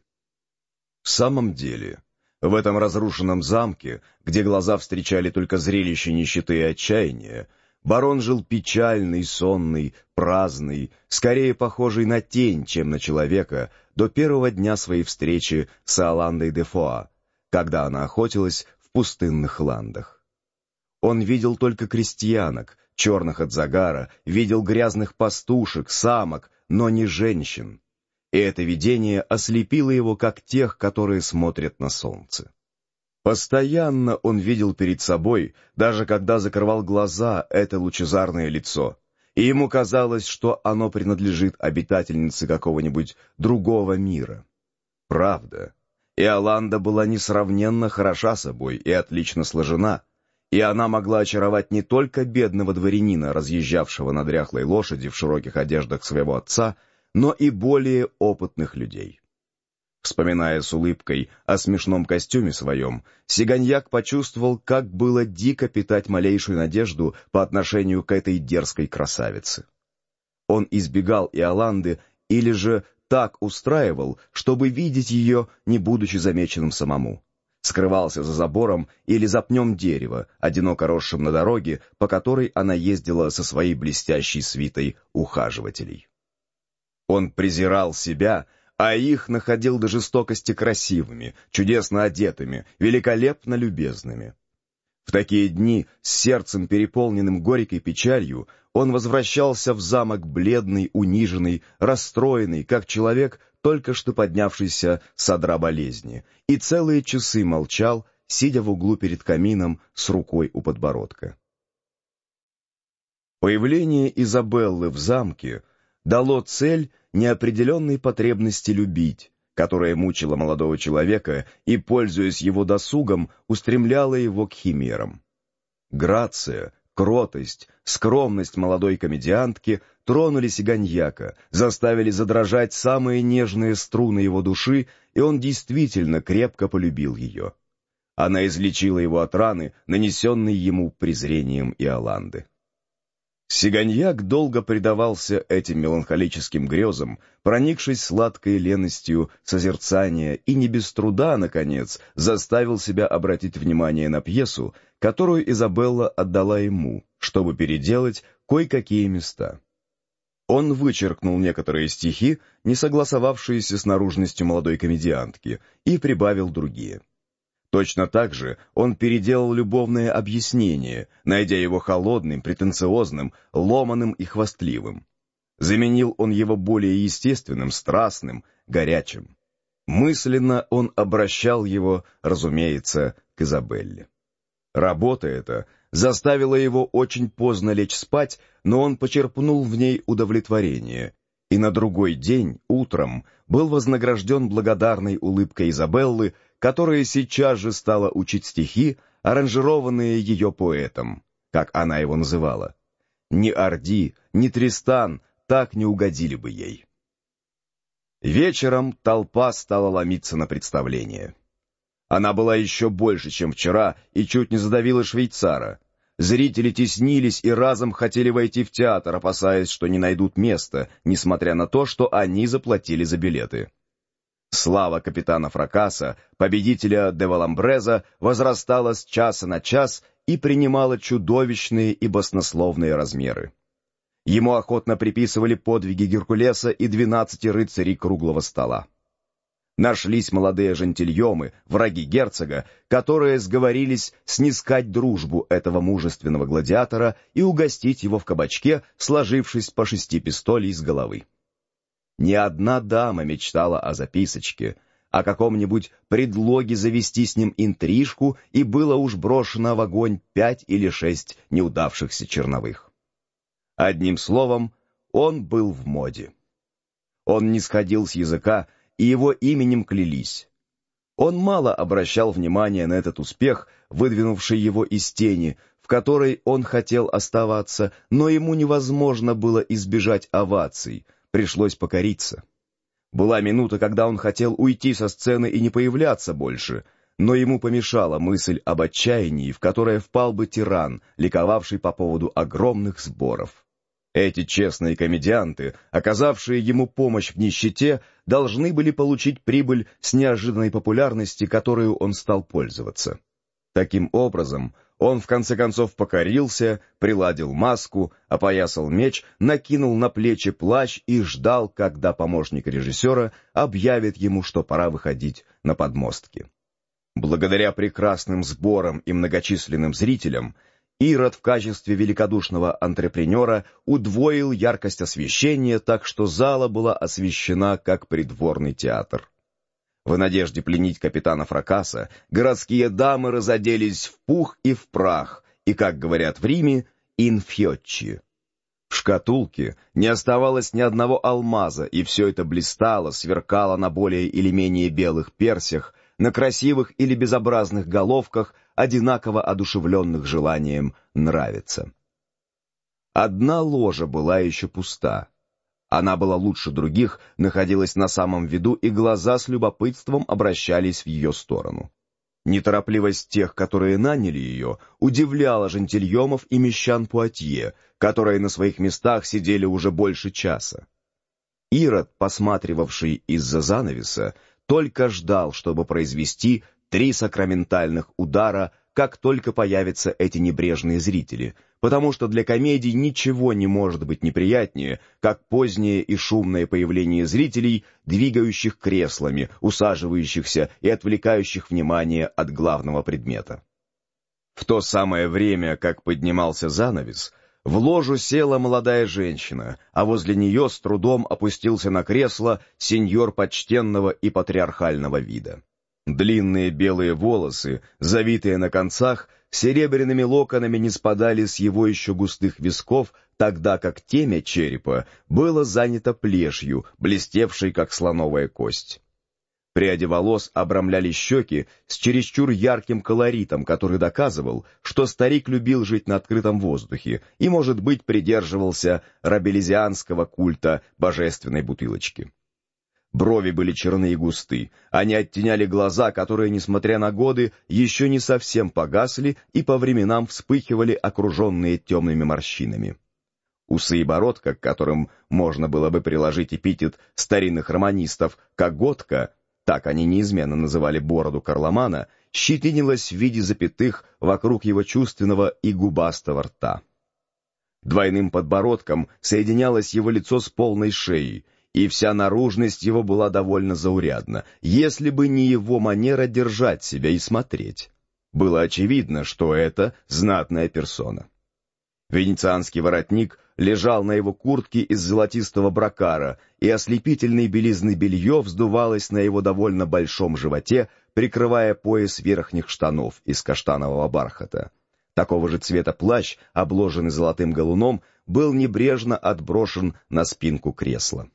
В самом деле, в этом разрушенном замке, где глаза встречали только зрелище нищеты и отчаяния, барон жил печальный, сонный, праздный, скорее похожий на тень, чем на человека, до первого дня своей встречи с Иоландой де Фоа, когда она охотилась в пустынных ландах. Он видел только крестьянок, черных от загара, видел грязных пастушек, самок, но не женщин. И это видение ослепило его, как тех, которые смотрят на солнце. Постоянно он видел перед собой, даже когда закрывал глаза, это лучезарное лицо, и ему казалось, что оно принадлежит обитательнице какого-нибудь другого мира. Правда, Иоланда была несравненно хороша собой и отлично сложена, и она могла очаровать не только бедного дворянина, разъезжавшего на дряхлой лошади в широких одеждах своего отца, но и более опытных людей. Вспоминая с улыбкой о смешном костюме своем, Сиганьяк почувствовал, как было дико питать малейшую надежду по отношению к этой дерзкой красавице. Он избегал Иоланды или же так устраивал, чтобы видеть ее, не будучи замеченным самому. Скрывался за забором или за пнем дерева, одиноко росшим на дороге, по которой она ездила со своей блестящей свитой ухаживателей. Он презирал себя, а их находил до жестокости красивыми, чудесно одетыми, великолепно любезными. В такие дни, с сердцем переполненным горькой печалью, он возвращался в замок бледный, униженный, расстроенный, как человек, только что поднявшийся с одра болезни, и целые часы молчал, сидя в углу перед камином с рукой у подбородка. Появление Изабеллы в замке дало цель неопределенной потребности любить, которая мучила молодого человека и, пользуясь его досугом, устремляла его к химерам. Грация, кротость, скромность молодой комедиантки тронули Сиганьяка, заставили задрожать самые нежные струны его души, и он действительно крепко полюбил ее. Она излечила его от раны, нанесенной ему презрением Иоланды. Сиганьяк долго предавался этим меланхолическим грезам, проникшись сладкой леностью созерцания, и не без труда, наконец, заставил себя обратить внимание на пьесу, которую Изабелла отдала ему, чтобы переделать кое-какие места. Он вычеркнул некоторые стихи, не согласовавшиеся с наружностью молодой комедиантки, и прибавил другие. Точно так же он переделал любовное объяснение, найдя его холодным, претенциозным, ломаным и хвастливым. Заменил он его более естественным, страстным, горячим. Мысленно он обращал его, разумеется, к Изабелле. Работа эта заставила его очень поздно лечь спать, но он почерпнул в ней удовлетворение, и на другой день, утром, был вознагражден благодарной улыбкой Изабеллы, которая сейчас же стала учить стихи, аранжированные ее поэтом, как она его называла. Ни Орди, ни Тристан так не угодили бы ей. Вечером толпа стала ломиться на представление. Она была еще больше, чем вчера, и чуть не задавила швейцара. Зрители теснились и разом хотели войти в театр, опасаясь, что не найдут места, несмотря на то, что они заплатили за билеты. Слава капитана Фракаса, победителя де Валамбреза, возрастала с часа на час и принимала чудовищные и баснословные размеры. Ему охотно приписывали подвиги Геркулеса и двенадцати рыцарей круглого стола. Нашлись молодые жентильемы, враги герцога, которые сговорились снискать дружбу этого мужественного гладиатора и угостить его в кабачке, сложившись по шести пистолей с головы. Ни одна дама мечтала о записочке, о каком-нибудь предлоге завести с ним интрижку, и было уж брошено в огонь пять или шесть неудавшихся черновых. Одним словом, он был в моде. Он не сходил с языка, и его именем клялись. Он мало обращал внимания на этот успех, выдвинувший его из тени, в которой он хотел оставаться, но ему невозможно было избежать оваций, пришлось покориться. Была минута, когда он хотел уйти со сцены и не появляться больше, но ему помешала мысль об отчаянии, в которое впал бы тиран, ликовавший по поводу огромных сборов. Эти честные комедианты, оказавшие ему помощь в нищете, должны были получить прибыль с неожиданной популярности, которую он стал пользоваться. Таким образом, он в конце концов покорился, приладил маску, опоясал меч, накинул на плечи плащ и ждал, когда помощник режиссера объявит ему, что пора выходить на подмостки. Благодаря прекрасным сборам и многочисленным зрителям, Ирод в качестве великодушного антрепренера удвоил яркость освещения, так что зала была освещена как придворный театр. В надежде пленить капитана Фракаса, городские дамы разоделись в пух и в прах, и, как говорят в Риме, «ин фьоччи». В шкатулке не оставалось ни одного алмаза, и все это блистало, сверкало на более или менее белых персях, на красивых или безобразных головках, одинаково одушевленных желанием нравиться. Одна ложа была еще пуста. Она была лучше других, находилась на самом виду, и глаза с любопытством обращались в ее сторону. Неторопливость тех, которые наняли ее, удивляла жентильемов и мещан Пуатье, которые на своих местах сидели уже больше часа. Ирод, посматривавший из-за занавеса, только ждал, чтобы произвести три сакраментальных удара, как только появятся эти небрежные зрители, потому что для комедий ничего не может быть неприятнее, как позднее и шумное появление зрителей, двигающих креслами, усаживающихся и отвлекающих внимание от главного предмета. В то самое время, как поднимался занавес, в ложу села молодая женщина, а возле нее с трудом опустился на кресло сеньор почтенного и патриархального вида. Длинные белые волосы, завитые на концах, серебряными локонами не спадали с его еще густых висков, тогда как темя черепа было занято плешью, блестевшей, как слоновая кость. Пряди волос обрамляли щеки с чересчур ярким колоритом, который доказывал, что старик любил жить на открытом воздухе и, может быть, придерживался рабелезианского культа божественной бутылочки. Брови были черны и густы, они оттеняли глаза, которые, несмотря на годы, еще не совсем погасли и по временам вспыхивали, окруженные темными морщинами. Усы и бородка, к которым можно было бы приложить эпитет старинных романистов «коготка», так они неизменно называли бороду Карломана, щетинилась в виде запятых вокруг его чувственного и губастого рта. Двойным подбородком соединялось его лицо с полной шеей, и вся наружность его была довольно заурядна, если бы не его манера держать себя и смотреть. Было очевидно, что это знатная персона. Венецианский воротник лежал на его куртке из золотистого брокара, и ослепительной белизны белье вздувалось на его довольно большом животе, прикрывая пояс верхних штанов из каштанового бархата. Такого же цвета плащ, обложенный золотым галуном, был небрежно отброшен на спинку кресла.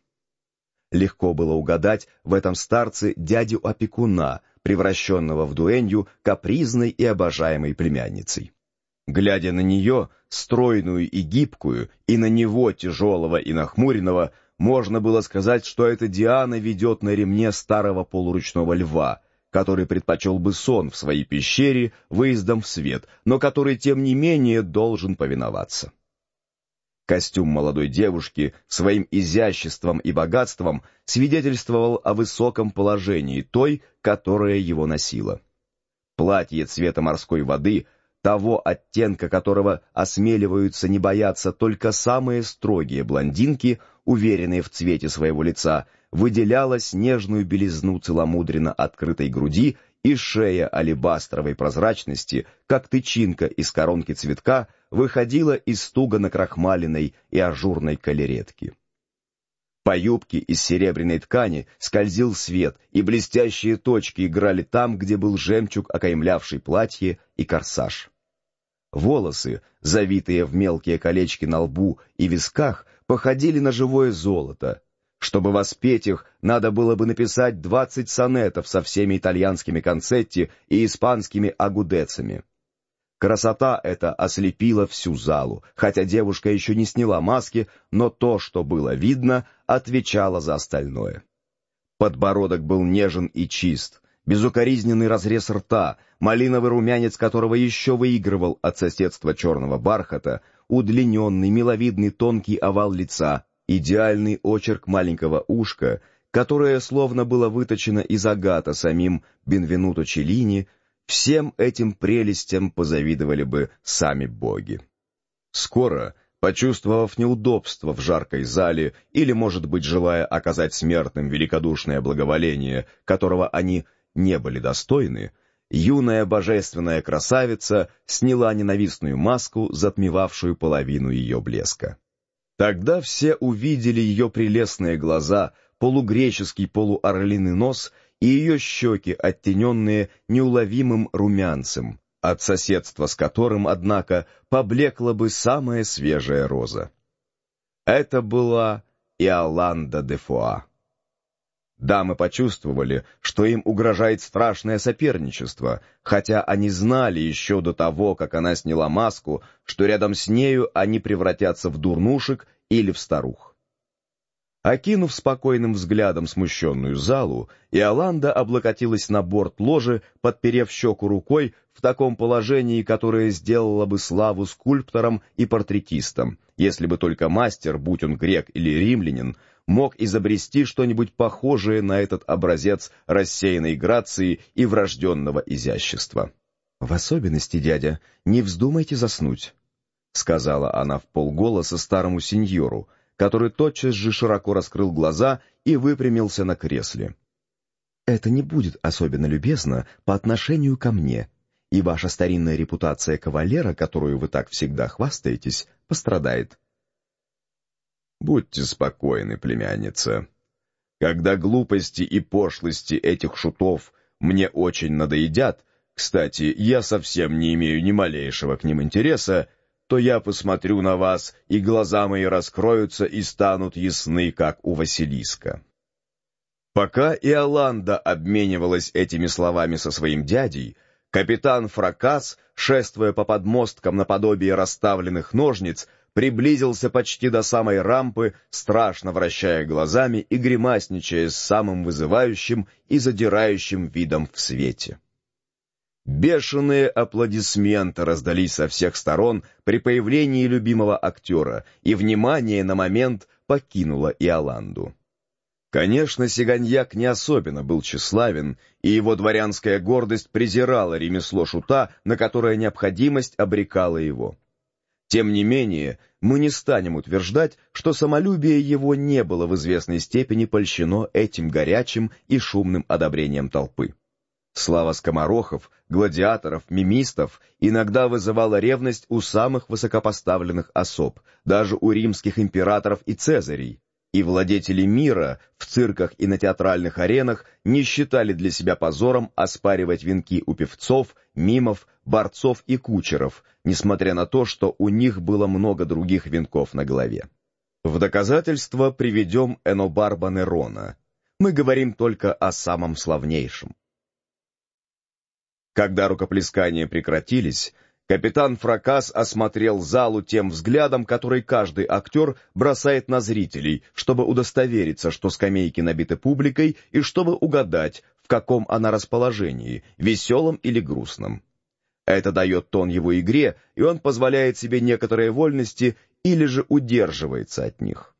Легко было угадать в этом старце дядю-опекуна, превращенного в дуэнью капризной и обожаемой племянницей. Глядя на нее, стройную и гибкую, и на него, тяжелого и нахмуренного, можно было сказать, что эта Диана ведет на ремне старого полуручного льва, который предпочел бы сон в своей пещере выездом в свет, но который, тем не менее, должен повиноваться. Костюм молодой девушки своим изяществом и богатством свидетельствовал о высоком положении той, которая его носила. Платье цвета морской воды, того оттенка которого осмеливаются не бояться только самые строгие блондинки, уверенные в цвете своего лица, выделялась нежную белизну целомудренно открытой груди, и шея алебастровой прозрачности, как тычинка из коронки цветка, выходила из туго накрахмаленной и ажурной колеретки. По юбке из серебряной ткани скользил свет, и блестящие точки играли там, где был жемчуг, окаймлявший платье и корсаж. Волосы, завитые в мелкие колечки на лбу и висках, походили на живое золото. Чтобы воспеть их, надо было бы написать двадцать сонетов со всеми итальянскими концетти и испанскими агудецами. Красота эта ослепила всю залу, хотя девушка еще не сняла маски, но то, что было видно, отвечало за остальное. Подбородок был нежен и чист, безукоризненный разрез рта, малиновый румянец которого еще выигрывал от соседства черного бархата, удлиненный, миловидный тонкий овал лица, идеальный очерк маленького ушка, которое словно было выточено из агата самим Бенвенуто Челлини. Всем этим прелестям позавидовали бы сами боги. Скоро, почувствовав неудобство в жаркой зале или, может быть, желая оказать смертным великодушное благоволение, которого они не были достойны, юная божественная красавица сняла ненавистную маску, затмевавшую половину ее блеска. Тогда все увидели ее прелестные глаза, полугреческий полуорлиный нос и ее щеки, оттененные неуловимым румянцем, от соседства с которым, однако, поблекла бы самая свежая роза. Это была Иоланда де Фуа. Дамы почувствовали, что им угрожает страшное соперничество, хотя они знали еще до того, как она сняла маску, что рядом с нею они превратятся в дурнушек или в старух. Окинув спокойным взглядом смущенную залу, Иоланда облокотилась на борт ложи, подперев щеку рукой в таком положении, которое сделало бы славу скульпторам и портретистам, если бы только мастер, будь он грек или римлянин, мог изобрести что-нибудь похожее на этот образец рассеянной грации и врожденного изящества. «В особенности, дядя, не вздумайте заснуть», — сказала она вполголоса старому сеньору, который тотчас же широко раскрыл глаза и выпрямился на кресле. «Это не будет особенно любезно по отношению ко мне, и ваша старинная репутация кавалера, которую вы так всегда хвастаетесь, пострадает». «Будьте спокойны, племянница. Когда глупости и пошлости этих шутов мне очень надоедят, кстати, я совсем не имею ни малейшего к ним интереса, то я посмотрю на вас, и глаза мои раскроются и станут ясны, как у Василиска». Пока Иоланда обменивалась этими словами со своим дядей, капитан Фракас, шествуя по подмосткам наподобие расставленных ножниц, приблизился почти до самой рампы, страшно вращая глазами и гримасничая с самым вызывающим и задирающим видом в свете. Бешеные аплодисменты раздались со всех сторон при появлении любимого актера, и внимание на момент покинуло Иоланду. Конечно, Сиганьяк не особенно был тщеславен, и его дворянская гордость презирала ремесло шута, на которое необходимость обрекала его. Тем не менее, мы не станем утверждать, что самолюбие его не было в известной степени польщено этим горячим и шумным одобрением толпы. Слава скоморохов, гладиаторов, мимистов иногда вызывала ревность у самых высокопоставленных особ, даже у римских императоров и цезарей, и владетели мира в цирках и на театральных аренах не считали для себя позором оспаривать венки у певцов, мимов, борцов и кучеров, несмотря на то, что у них было много других венков на голове. В доказательство приведем Энобарба Нерона. Мы говорим только о самом славнейшем. Когда рукоплескания прекратились, капитан Фракас осмотрел залу тем взглядом, который каждый актер бросает на зрителей, чтобы удостовериться, что скамейки набиты публикой, и чтобы угадать, в каком она расположении, веселом или грустном. Это дает тон его игре, и он позволяет себе некоторые вольности или же удерживается от них.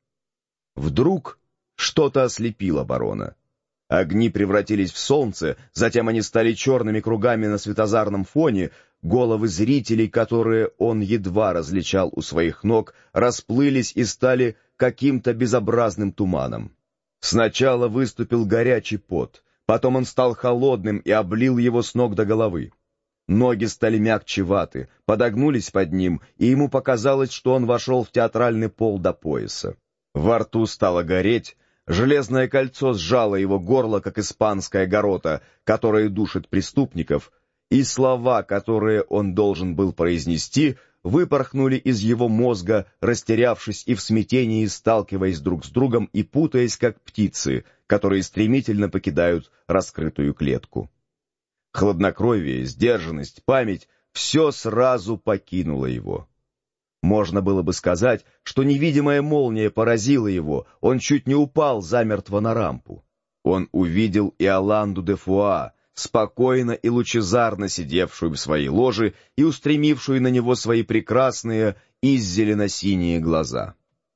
Вдруг что-то ослепило барона. Огни превратились в солнце, затем они стали черными кругами на светозарном фоне, головы зрителей, которые он едва различал у своих ног, расплылись и стали каким-то безобразным туманом. Сначала выступил горячий пот, потом он стал холодным и облил его с ног до головы. Ноги стали мягче ваты, подогнулись под ним, и ему показалось, что он вошел в театральный пол до пояса. Во рту стало гореть, железное кольцо сжало его горло, как испанская горота, которая душит преступников, и слова, которые он должен был произнести, выпорхнули из его мозга, растерявшись и в смятении сталкиваясь друг с другом и путаясь, как птицы, которые стремительно покидают раскрытую клетку. Хладнокровие, сдержанность, память — все сразу покинуло его. Можно было бы сказать, что невидимая молния поразила его, он чуть не упал замертво на рампу. Он увидел Иоланду де Фуа, спокойно и лучезарно сидевшую в своей ложе и устремившую на него свои прекрасные иззелено-синие глаза.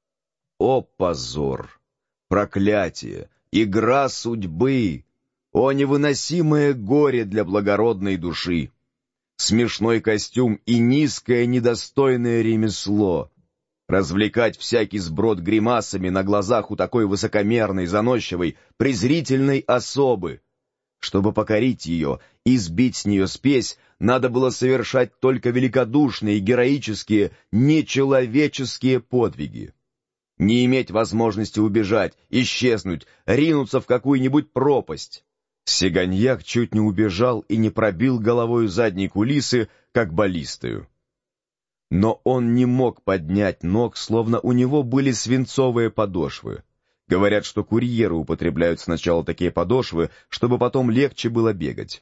О, позор! Проклятие! Игра судьбы! О, невыносимое горе для благородной души! Смешной костюм и низкое недостойное ремесло. Развлекать всякий сброд гримасами на глазах у такой высокомерной, заносчивой, презрительной особы. Чтобы покорить ее и сбить с нее спесь, надо было совершать только великодушные, героические, нечеловеческие подвиги. Не иметь возможности убежать, исчезнуть, ринуться в какую-нибудь пропасть. Сиганьяк чуть не убежал и не пробил головой задней кулисы, как баллистою. Но он не мог поднять ног, словно у него были свинцовые подошвы. Говорят, что курьеры употребляют сначала такие подошвы, чтобы потом легче было бегать.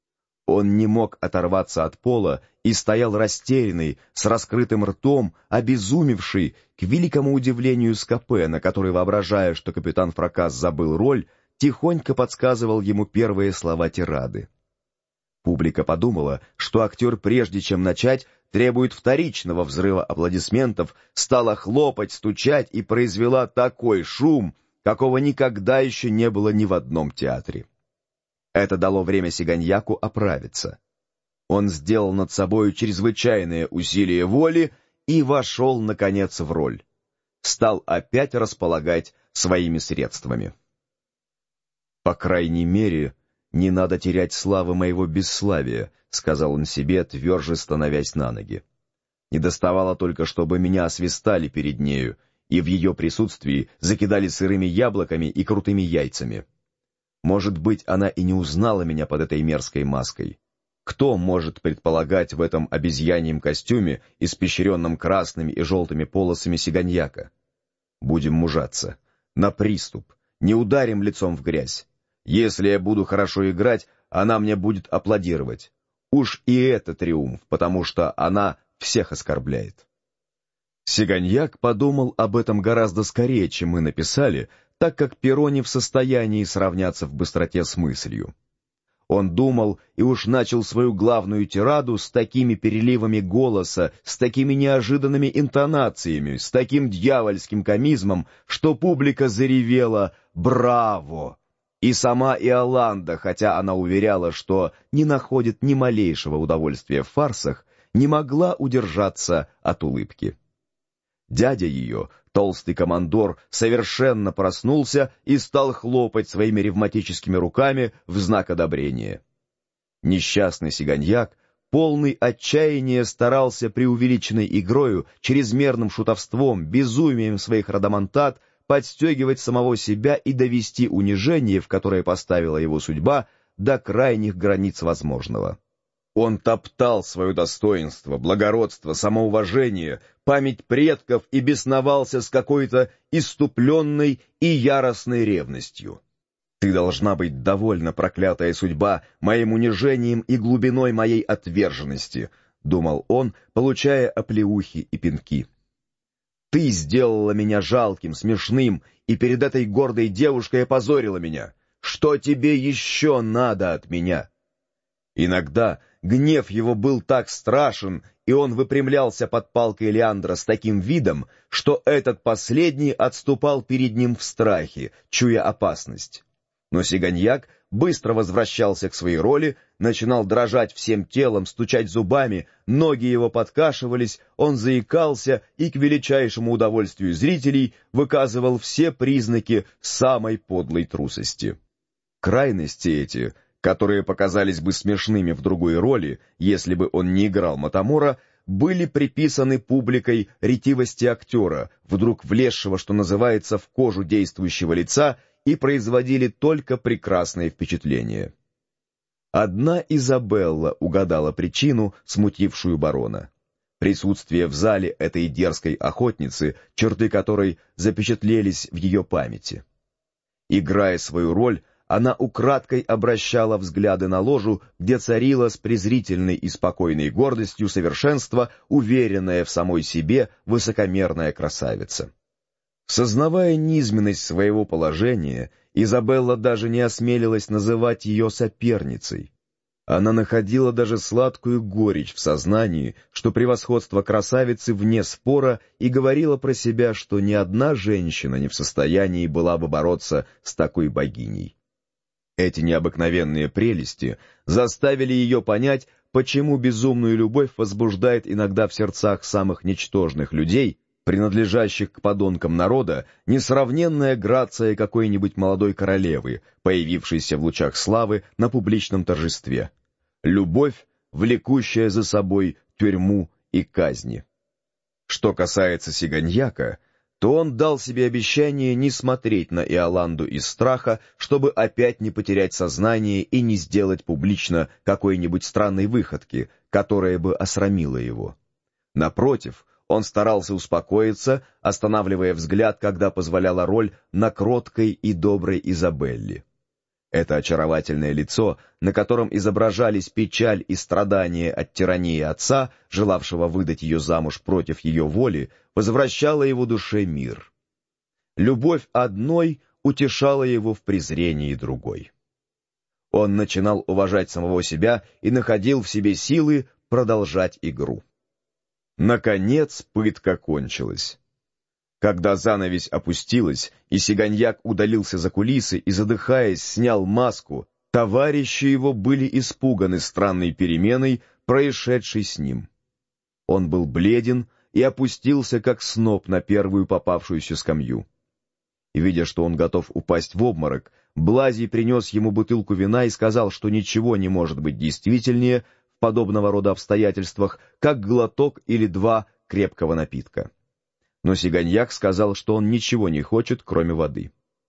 Он не мог оторваться от пола и стоял растерянный, с раскрытым ртом, обезумевший, к великому удивлению Скопена, который, воображая, что капитан Фракас забыл роль, тихонько подсказывал ему первые слова тирады. Публика подумала, что актер, прежде чем начать, требует вторичного взрыва аплодисментов, стала хлопать, стучать и произвела такой шум, какого никогда еще не было ни в одном театре. Это дало время Сиганьяку оправиться. Он сделал над собою чрезвычайное усилие воли и вошел, наконец, в роль. Стал опять располагать своими средствами. «По крайней мере, не надо терять славы моего бесславия», — сказал он себе, тверже становясь на ноги. «Недоставало только, чтобы меня освистали перед нею, и в ее присутствии закидали сырыми яблоками и крутыми яйцами. Может быть, она и не узнала меня под этой мерзкой маской. Кто может предполагать в этом обезьяньем костюме, испещренном красными и желтыми полосами Сиганьяка? Будем мужаться. На приступ. Не ударим лицом в грязь. Если я буду хорошо играть, она мне будет аплодировать. Уж и это триумф, потому что она всех оскорбляет». Сиганьяк подумал об этом гораздо скорее, чем мы написали, так как перо не в состоянии сравняться в быстроте с мыслью. Он думал и уж начал свою главную тираду с такими переливами голоса, с такими неожиданными интонациями, с таким дьявольским комизмом, что публика заревела «Браво!». И сама Иоланда, хотя она уверяла, что не находит ни малейшего удовольствия в фарсах, не могла удержаться от улыбки. Дядя ее, толстый командор, совершенно проснулся и стал хлопать своими ревматическими руками в знак одобрения. Несчастный Сиганьяк, полный отчаяния, старался преувеличенной игрою, чрезмерным шутовством, безумием своих родомонтад подстегивать самого себя и довести унижение, в которое поставила его судьба, до крайних границ возможного. Он топтал свое достоинство, благородство, самоуважение, память предков и бесновался с какой-то иступленной и яростной ревностью. «Ты должна быть довольна, проклятая судьба, моим унижением и глубиной моей отверженности», — думал он, получая оплеухи и пинки. «Ты сделала меня жалким, смешным, и перед этой гордой девушкой опозорила меня. Что тебе еще надо от меня?» Иногда гнев его был так страшен, и он выпрямлялся под палкой Леандра с таким видом, что этот последний отступал перед ним в страхе, чуя опасность. Но Сиганьяк быстро возвращался к своей роли, начинал дрожать всем телом, стучать зубами, ноги его подкашивались, он заикался и, к величайшему удовольствию зрителей, выказывал все признаки самой подлой трусости. Крайности эти, которые показались бы смешными в другой роли, если бы он не играл Матамора, были приписаны публикой ретивости актера, вдруг влезшего, что называется, в кожу действующего лица, и производили только прекрасное впечатление. Одна Изабелла угадала причину, смутившую барона. Присутствие в зале этой дерзкой охотницы, черты которой запечатлелись в ее памяти. Играя свою роль, она украдкой обращала взгляды на ложу, где царила с презрительной и спокойной гордостью совершенства, уверенная в самой себе высокомерная красавица. Сознавая низменность своего положения, Изабелла даже не осмелилась называть ее соперницей. Она находила даже сладкую горечь в сознании, что превосходство красавицы вне спора, и говорила про себя, что ни одна женщина не в состоянии была бы бороться с такой богиней. Эти необыкновенные прелести заставили ее понять, почему безумную любовь возбуждает иногда в сердцах самых ничтожных людей, принадлежащих к подонкам народа, несравненная грация какой-нибудь молодой королевы, появившейся в лучах славы на публичном торжестве. Любовь, влекущая за собой тюрьму и казни. Что касается Сиганьяка, то он дал себе обещание не смотреть на Иоланду из страха, чтобы опять не потерять сознание и не сделать публично какой-нибудь странной выходки, которая бы осрамила его. Напротив, он старался успокоиться, останавливая взгляд, когда позволяла роль, на кроткой и доброй Изабелле. Это очаровательное лицо, на котором изображались печаль и страдания от тирании отца, желавшего выдать ее замуж против ее воли, возвращало его душе мир. Любовь одной утешала его в презрении другой. Он начинал уважать самого себя и находил в себе силы продолжать игру. Наконец пытка кончилась. Когда занавесь опустилась, и Сиганьяк удалился за кулисы и, задыхаясь, снял маску, товарищи его были испуганы странной переменой, происшедшей с ним. Он был бледен и опустился, как сноп, на первую попавшуюся скамью. И, видя, что он готов упасть в обморок, Блазий принес ему бутылку вина и сказал, что ничего не может быть действительнее в подобного рода обстоятельствах, как глоток или два крепкого напитка. Но Сиганьяк сказал, что он ничего не хочет, кроме воды.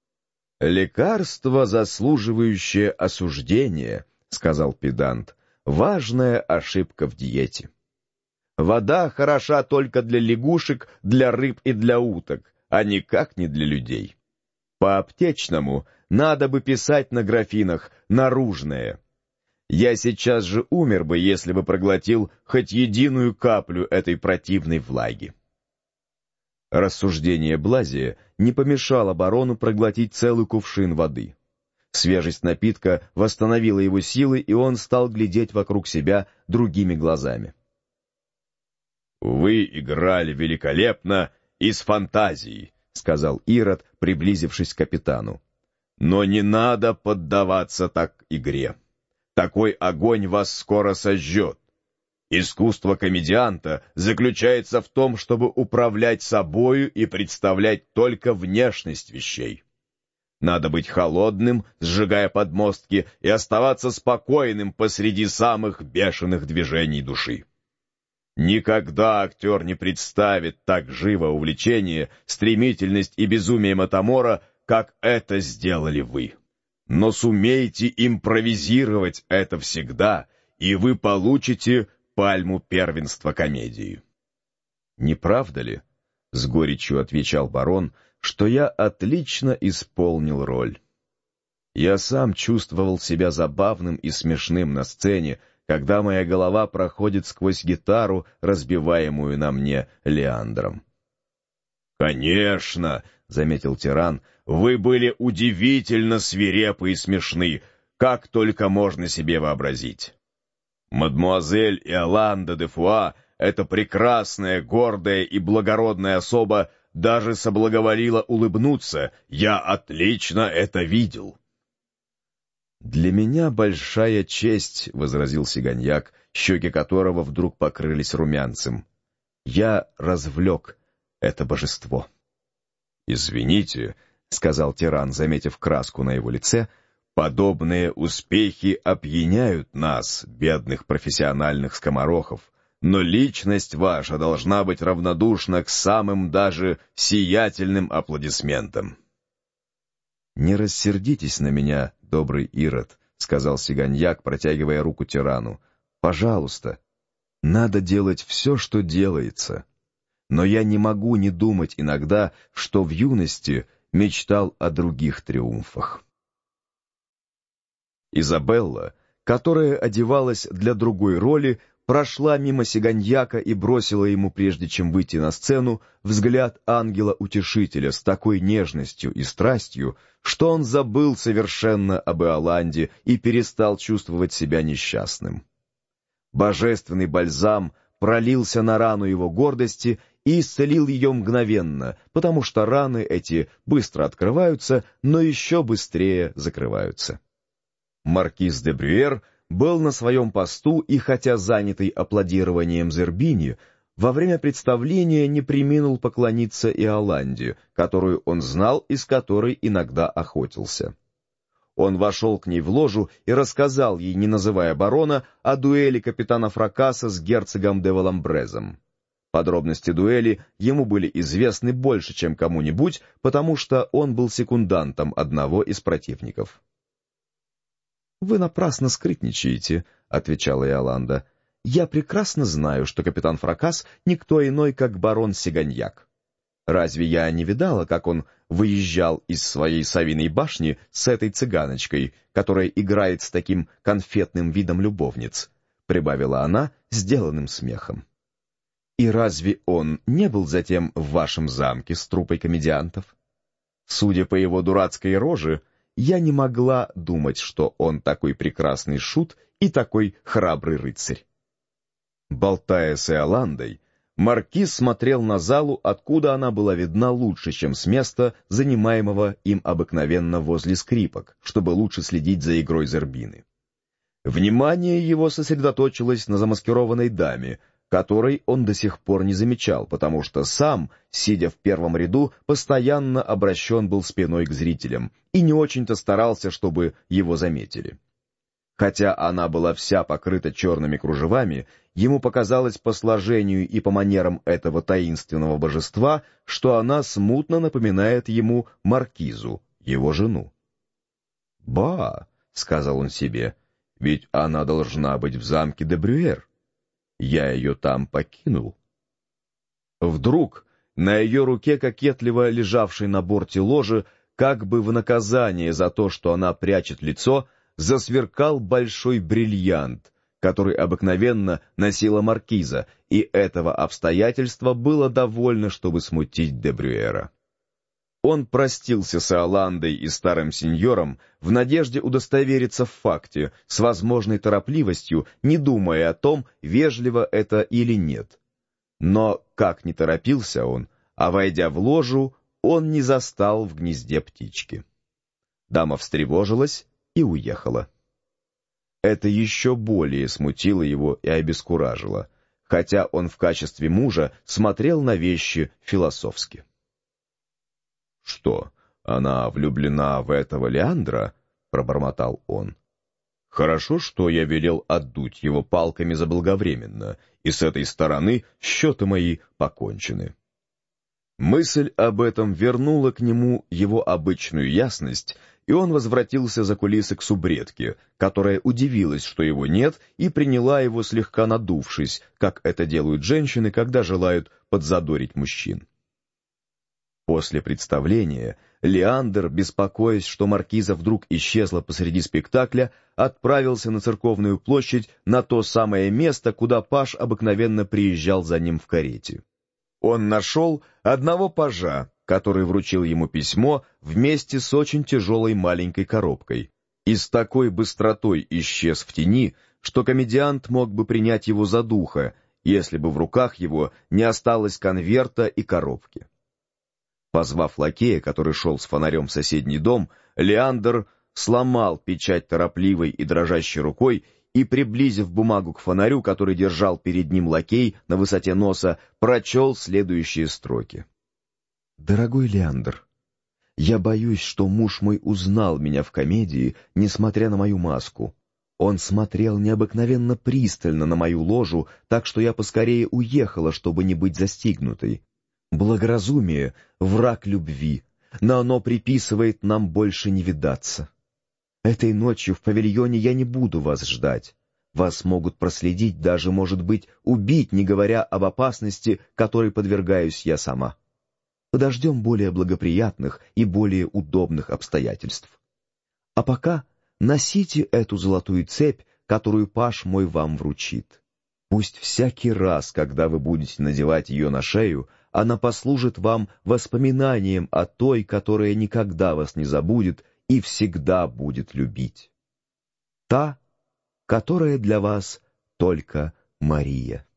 «Лекарство, заслуживающее осуждения», — сказал педант, — «важная ошибка в диете. Вода хороша только для лягушек, для рыб и для уток, а никак не для людей. По аптечному надо бы писать на графинах «наружное». Я сейчас же умер бы, если бы проглотил хоть единую каплю этой противной влаги. Рассуждение Блазия не помешало барону проглотить целый кувшин воды. Свежесть напитка восстановила его силы, и он стал глядеть вокруг себя другими глазами. «Вы играли великолепно и с фантазией», — сказал Ирод, приблизившись к капитану. «Но не надо поддаваться так игре. Такой огонь вас скоро сожжет. Искусство комедианта заключается в том, чтобы управлять собою и представлять только внешность вещей. Надо быть холодным, сжигая подмостки, и оставаться спокойным посреди самых бешеных движений души. Никогда актер не представит так живо увлечение, стремительность и безумие Матамора, как это сделали вы. Но сумейте импровизировать это всегда, и вы получите пальму первенства комедии». «Не правда ли, — с горечью отвечал барон, — что я отлично исполнил роль? Я сам чувствовал себя забавным и смешным на сцене, когда моя голова проходит сквозь гитару, разбиваемую на мне Леандром». «Конечно, — заметил тиран, — вы были удивительно свирепы и смешны, как только можно себе вообразить. Мадмуазель Иоланда де Фуа, эта прекрасная, гордая и благородная особа, даже соблаговолила улыбнуться. Я отлично это видел». «Для меня большая честь, — возразил Сиганьяк, щеки которого вдруг покрылись румянцем. — Я развлек это божество». «Извините, — сказал тиран, заметив краску на его лице, — подобные успехи опьяняют нас, бедных профессиональных скоморохов, но личность ваша должна быть равнодушна к самым даже сиятельным аплодисментам». «Не рассердитесь на меня, добрый Ирод, — сказал Сиганьяк, протягивая руку тирану. — Пожалуйста, надо делать все, что делается. Но я не могу не думать иногда, что в юности мечтал о других триумфах». Изабелла, которая одевалась для другой роли, прошла мимо Сиганьяка и бросила ему, прежде чем выйти на сцену, взгляд ангела-утешителя с такой нежностью и страстью, что он забыл совершенно об Иоланде и перестал чувствовать себя несчастным. Божественный бальзам пролился на рану его гордости и исцелил ее мгновенно, потому что раны эти быстро открываются, но еще быстрее закрываются. Маркиз де Брюер был на своем посту и, хотя занятый аплодированием Зербини, во время представления не преминул поклониться Иоланде, которую он знал и с которой иногда охотился. Он вошел к ней в ложу и рассказал ей, не называя барона, о дуэли капитана Фракаса с герцогом де Валамбрезом. Подробности дуэли ему были известны больше, чем кому-нибудь, потому что он был секундантом одного из противников. «Вы напрасно скрытничаете», — отвечала Иоланда. «Я прекрасно знаю, что капитан Фракас никто иной, как барон Сиганьяк. Разве я не видала, как он выезжал из своей совиной башни с этой цыганочкой, которая играет с таким конфетным видом любовниц?» — прибавила она сделанным смехом. «И разве он не был затем в вашем замке с труппой комедиантов? Судя по его дурацкой роже, я не могла думать, что он такой прекрасный шут и такой храбрый рыцарь». Болтая с Иоландой, маркиз смотрел на залу, откуда она была видна лучше, чем с места, занимаемого им обыкновенно возле скрипок, чтобы лучше следить за игрой Зербины. Внимание его сосредоточилось на замаскированной даме, которой он до сих пор не замечал, потому что сам, сидя в первом ряду, постоянно обращен был спиной к зрителям и не очень-то старался, чтобы его заметили. Хотя она была вся покрыта черными кружевами, ему показалось по сложению и по манерам этого таинственного божества, что она смутно напоминает ему маркизу, его жену. «Ба!» — сказал он себе, — «ведь она должна быть в замке де Брюер. Я ее там покинул». Вдруг на ее руке, кокетливо лежавшей на борте ложи, как бы в наказание за то, что она прячет лицо, засверкал большой бриллиант, который обыкновенно носила маркиза, и этого обстоятельства было довольно, чтобы смутить де Брюера. Он простился с Иоландой и старым сеньором в надежде удостовериться в факте, с возможной торопливостью, не думая о том, вежливо это или нет. Но, как ни торопился он, а войдя в ложу, он не застал в гнезде птички. Дама встревожилась и уехала. Это еще более смутило его и обескуражило, хотя он в качестве мужа смотрел на вещи философски. «Что, она влюблена в этого Леандра?» — пробормотал он. «Хорошо, что я велел отдуть его палками заблаговременно, и с этой стороны счеты мои покончены». Мысль об этом вернула к нему его обычную ясность, и он возвратился за кулисы к субредке, которая удивилась, что его нет, и приняла его, слегка надувшись, как это делают женщины, когда желают подзадорить мужчин. После представления Леандр, беспокоясь, что маркиза вдруг исчезла посреди спектакля, отправился на церковную площадь, на то самое место, куда паж обыкновенно приезжал за ним в карете. Он нашел одного пажа, который вручил ему письмо вместе с очень тяжелой маленькой коробкой, и с такой быстротой исчез в тени, что комедиант мог бы принять его за духа, если бы в руках его не осталось конверта и коробки. Позвав лакея, который шел с фонарем в соседний дом, Леандр сломал печать торопливой и дрожащей рукой и, приблизив бумагу к фонарю, который держал перед ним лакей на высоте носа, прочел следующие строки. «Дорогой Леандр, я боюсь, что муж мой узнал меня в комедии, несмотря на мою маску. Он смотрел необыкновенно пристально на мою ложу, так что я поскорее уехала, чтобы не быть застигнутой. Благоразумие — враг любви, но оно приписывает нам больше не видаться. Этой ночью в павильоне я не буду вас ждать. Вас могут проследить, даже, может быть, убить, не говоря об опасности, которой подвергаюсь я сама. Подождем более благоприятных и более удобных обстоятельств. А пока носите эту золотую цепь, которую паж мой вам вручит. Пусть всякий раз, когда вы будете надевать ее на шею, она послужит вам воспоминанием о той, которая никогда вас не забудет и всегда будет любить. Та, которая для вас только Мария.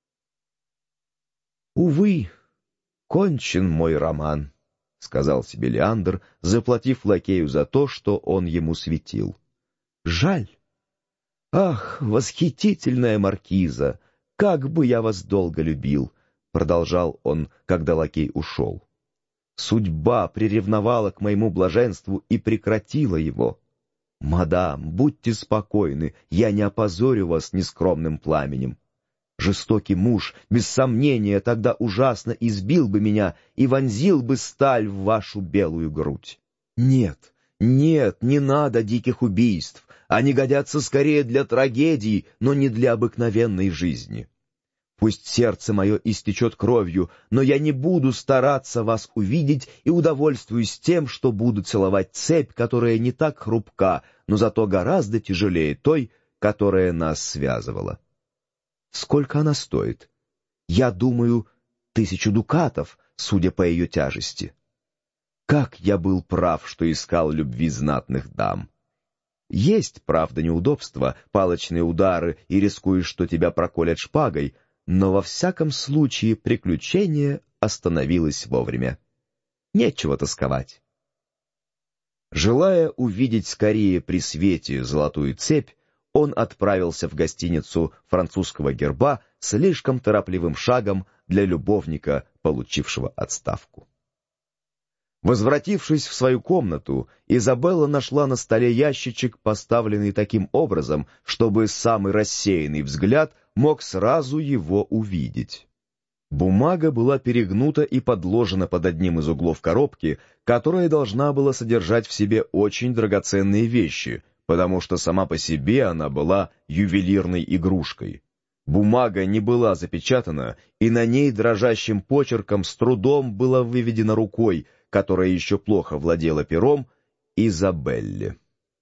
«Увы, кончен мой роман», — сказал себе Леандр, заплатив лакею за то, что он ему светил. «Жаль. Ах, восхитительная маркиза, как бы я вас долго любил», — продолжал он, когда лакей ушел. «Судьба приревновала к моему блаженству и прекратила его. Мадам, будьте спокойны, я не опозорю вас нескромным пламенем. Жестокий муж, без сомнения, тогда ужасно избил бы меня и вонзил бы сталь в вашу белую грудь. Нет, нет, не надо диких убийств, они годятся скорее для трагедии, но не для обыкновенной жизни. Пусть сердце мое истечет кровью, но я не буду стараться вас увидеть и удовольствуюсь тем, что буду целовать цепь, которая не так хрупка, но зато гораздо тяжелее той, которая нас связывала. Сколько она стоит? Я думаю, тысячу дукатов, судя по ее тяжести. Как я был прав, что искал любви знатных дам. Есть, правда, неудобства, палочные удары, и рискуешь, что тебя проколят шпагой, но во всяком случае приключение остановилось вовремя. Нечего тосковать. Желая увидеть скорее при свете золотую цепь, он отправился в гостиницу французского герба слишком торопливым шагом для любовника, получившего отставку. Возвратившись в свою комнату, Изабелла нашла на столе ящичек, поставленный таким образом, чтобы самый рассеянный взгляд мог сразу его увидеть. Бумага была перегнута и подложена под одним из углов коробки, которая должна была содержать в себе очень драгоценные вещи, потому что сама по себе она была ювелирной игрушкой. Бумага не была запечатана, и на ней дрожащим почерком с трудом было выведено рукой: которая еще плохо владела пером, Изабелле.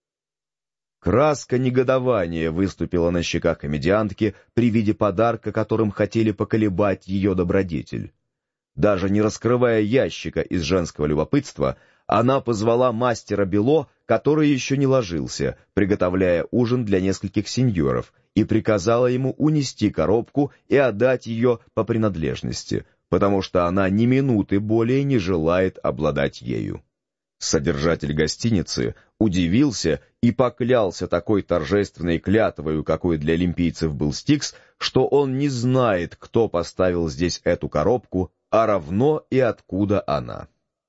Краска негодования выступила на щеках комедиантки при виде подарка, которым хотели поколебать ее добродетель. Даже не раскрывая ящика из женского любопытства, она позвала мастера Бело, который еще не ложился, приготовляя ужин для нескольких сеньоров, и приказала ему унести коробку и отдать ее по принадлежности, потому что она ни минуты более не желает обладать ею. Содержатель гостиницы удивился и поклялся такой торжественной клятвою, какой для олимпийцев был Стикс, что он не знает, кто поставил здесь эту коробку, а равно и откуда она.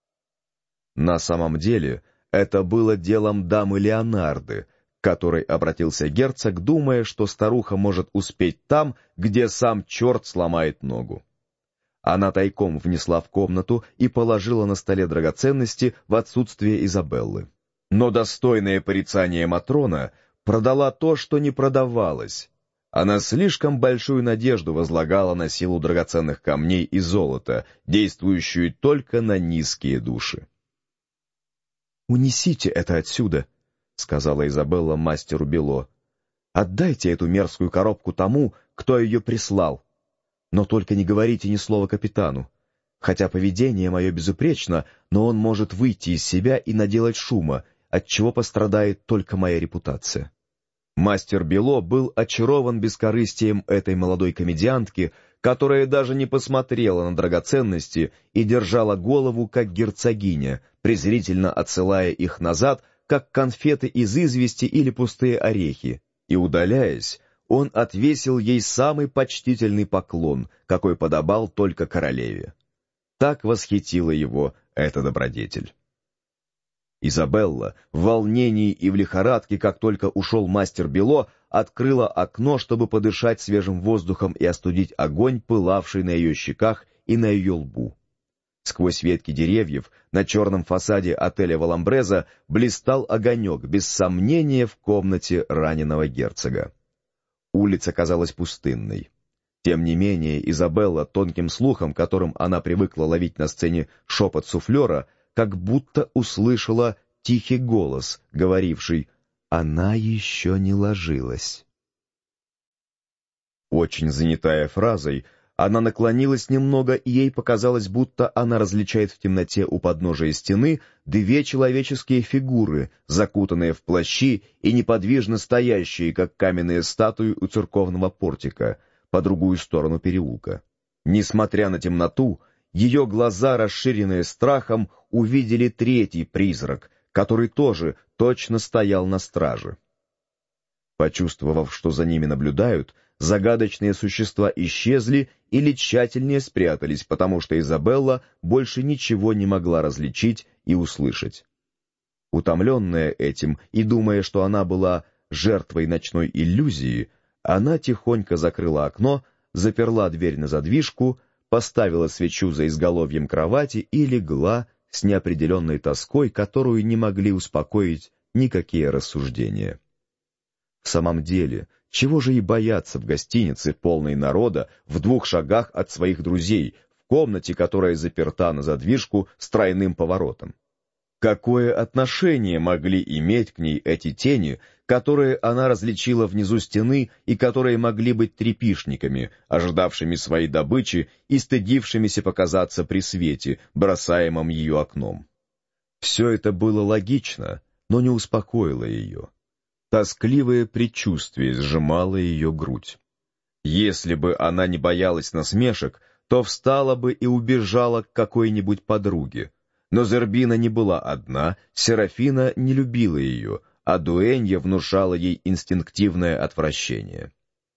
На самом деле это было делом дамы Леонарды, к которой обратился герцог, думая, что старуха может успеть там, где сам черт сломает ногу. Она тайком внесла в комнату и положила на столе драгоценности в отсутствие Изабеллы. Но достойное порицание Матрона продала то, что не продавалось. Она слишком большую надежду возлагала на силу драгоценных камней и золота, действующую только на низкие души. «Унесите это отсюда», — сказала Изабелла мастеру Бело. «Отдайте эту мерзкую коробку тому, кто ее прислал. Но только не говорите ни слова капитану. Хотя поведение мое безупречно, но он может выйти из себя и наделать шума, от чего пострадает только моя репутация». Мастер Бело был очарован бескорыстием этой молодой комедиантки, которая даже не посмотрела на драгоценности и держала голову, как герцогиня, презрительно отсылая их назад, как конфеты из извести или пустые орехи, и, удаляясь, он отвесил ей самый почтительный поклон, какой подобал только королеве. Так восхитила его эта добродетель. Изабелла, в волнении и в лихорадке, как только ушел мастер Бело, открыла окно, чтобы подышать свежим воздухом и остудить огонь, пылавший на ее щеках и на ее лбу. Сквозь ветки деревьев на черном фасаде отеля «Валамбреза» блистал огонек, без сомнения, в комнате раненого герцога. Улица казалась пустынной. Тем не менее, Изабелла, тонким слухом, которым она привыкла ловить на сцене шепот суфлера, как будто услышала тихий голос, говоривший «Она еще не ложилась». Очень занятая фразой, она наклонилась немного, и ей показалось, будто она различает в темноте у подножия стены две человеческие фигуры, закутанные в плащи и неподвижно стоящие, как каменные статуи у церковного портика, по другую сторону переулка. Несмотря на темноту, ее глаза, расширенные страхом, увидели третий призрак, который тоже точно стоял на страже. Почувствовав, что за ними наблюдают, загадочные существа исчезли или тщательнее спрятались, потому что Изабелла больше ничего не могла различить и услышать. Утомленная этим и думая, что она была жертвой ночной иллюзии, она тихонько закрыла окно, заперла дверь на задвижку, поставила свечу за изголовьем кровати и легла с неопределенной тоской, которую не могли успокоить никакие рассуждения. В самом деле, чего же и бояться в гостинице, полной народа, в двух шагах от своих друзей, в комнате, которая заперта на задвижку с тройным поворотом? Какое отношение могли иметь к ней эти тени, которые она различила внизу стены и которые могли быть трепишниками, ожидавшими своей добычи и стыдившимися показаться при свете, бросаемом ее окном? Все это было логично, но не успокоило ее. Тоскливое предчувствие сжимало ее грудь. Если бы она не боялась насмешек, то встала бы и убежала к какой-нибудь подруге. Но Зербина не была одна, Серафина не любила ее, а Дуэнья внушала ей инстинктивное отвращение.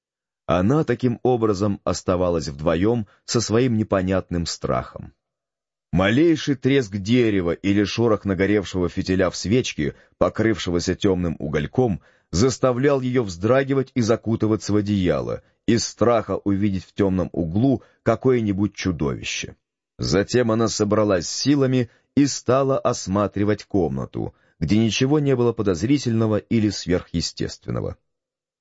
Она таким образом оставалась вдвоем со своим непонятным страхом. Малейший треск дерева или шорох нагоревшего фитиля в свечке, покрывшегося темным угольком, заставлял ее вздрагивать и закутываться в одеяло, из страха увидеть в темном углу какое-нибудь чудовище. Затем она собралась силами и стала осматривать комнату, где ничего не было подозрительного или сверхъестественного.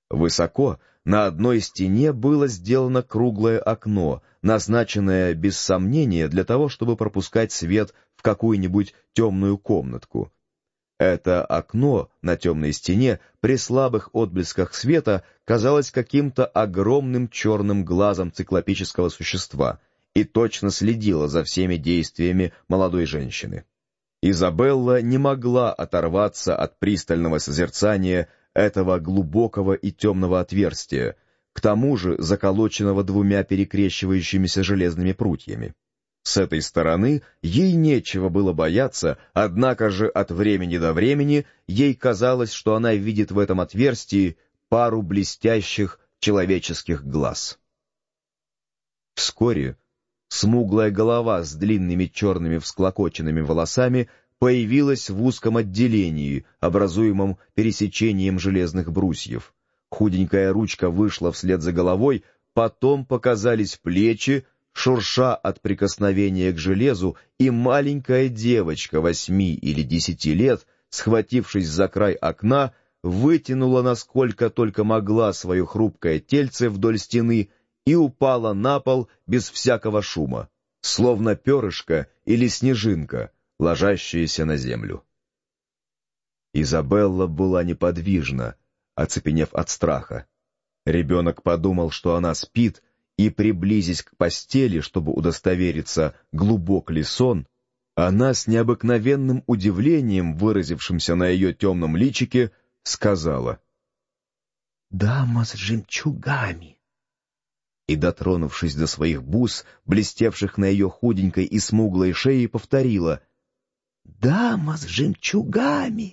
Высоко на одной стене было сделано круглое окно, назначенное без сомнения для того, чтобы пропускать свет в какую-нибудь темную комнатку. Это окно на темной стене при слабых отблесках света казалось каким-то огромным черным глазом циклопического существа и точно следило за всеми действиями молодой женщины. Изабелла не могла оторваться от пристального созерцания этого глубокого и темного отверстия, к тому же заколоченного двумя перекрещивающимися железными прутьями. С этой стороны ей нечего было бояться, однако же от времени до времени ей казалось, что она видит в этом отверстии пару блестящих человеческих глаз. Вскоре смуглая голова с длинными черными всклокоченными волосами появилась в узком отделении, образуемом пересечением железных брусьев. Худенькая ручка вышла вслед за головой, потом показались плечи, шурша от прикосновения к железу, и маленькая девочка восьми или десяти лет, схватившись за край окна, вытянула насколько только могла свое хрупкое тельце вдоль стены и упала на пол без всякого шума, словно перышко или снежинка, ложащаяся на землю. Изабелла была неподвижна, оцепенев от страха. Ребенок подумал, что она спит, и, приблизясь к постели, чтобы удостовериться, глубок ли сон, она с необыкновенным удивлением, выразившимся на ее темном личике, сказала: «Дама с жемчугами». И, дотронувшись до своих бус, блестевших на ее худенькой и смуглой шее, повторила: «Дама с жемчугами».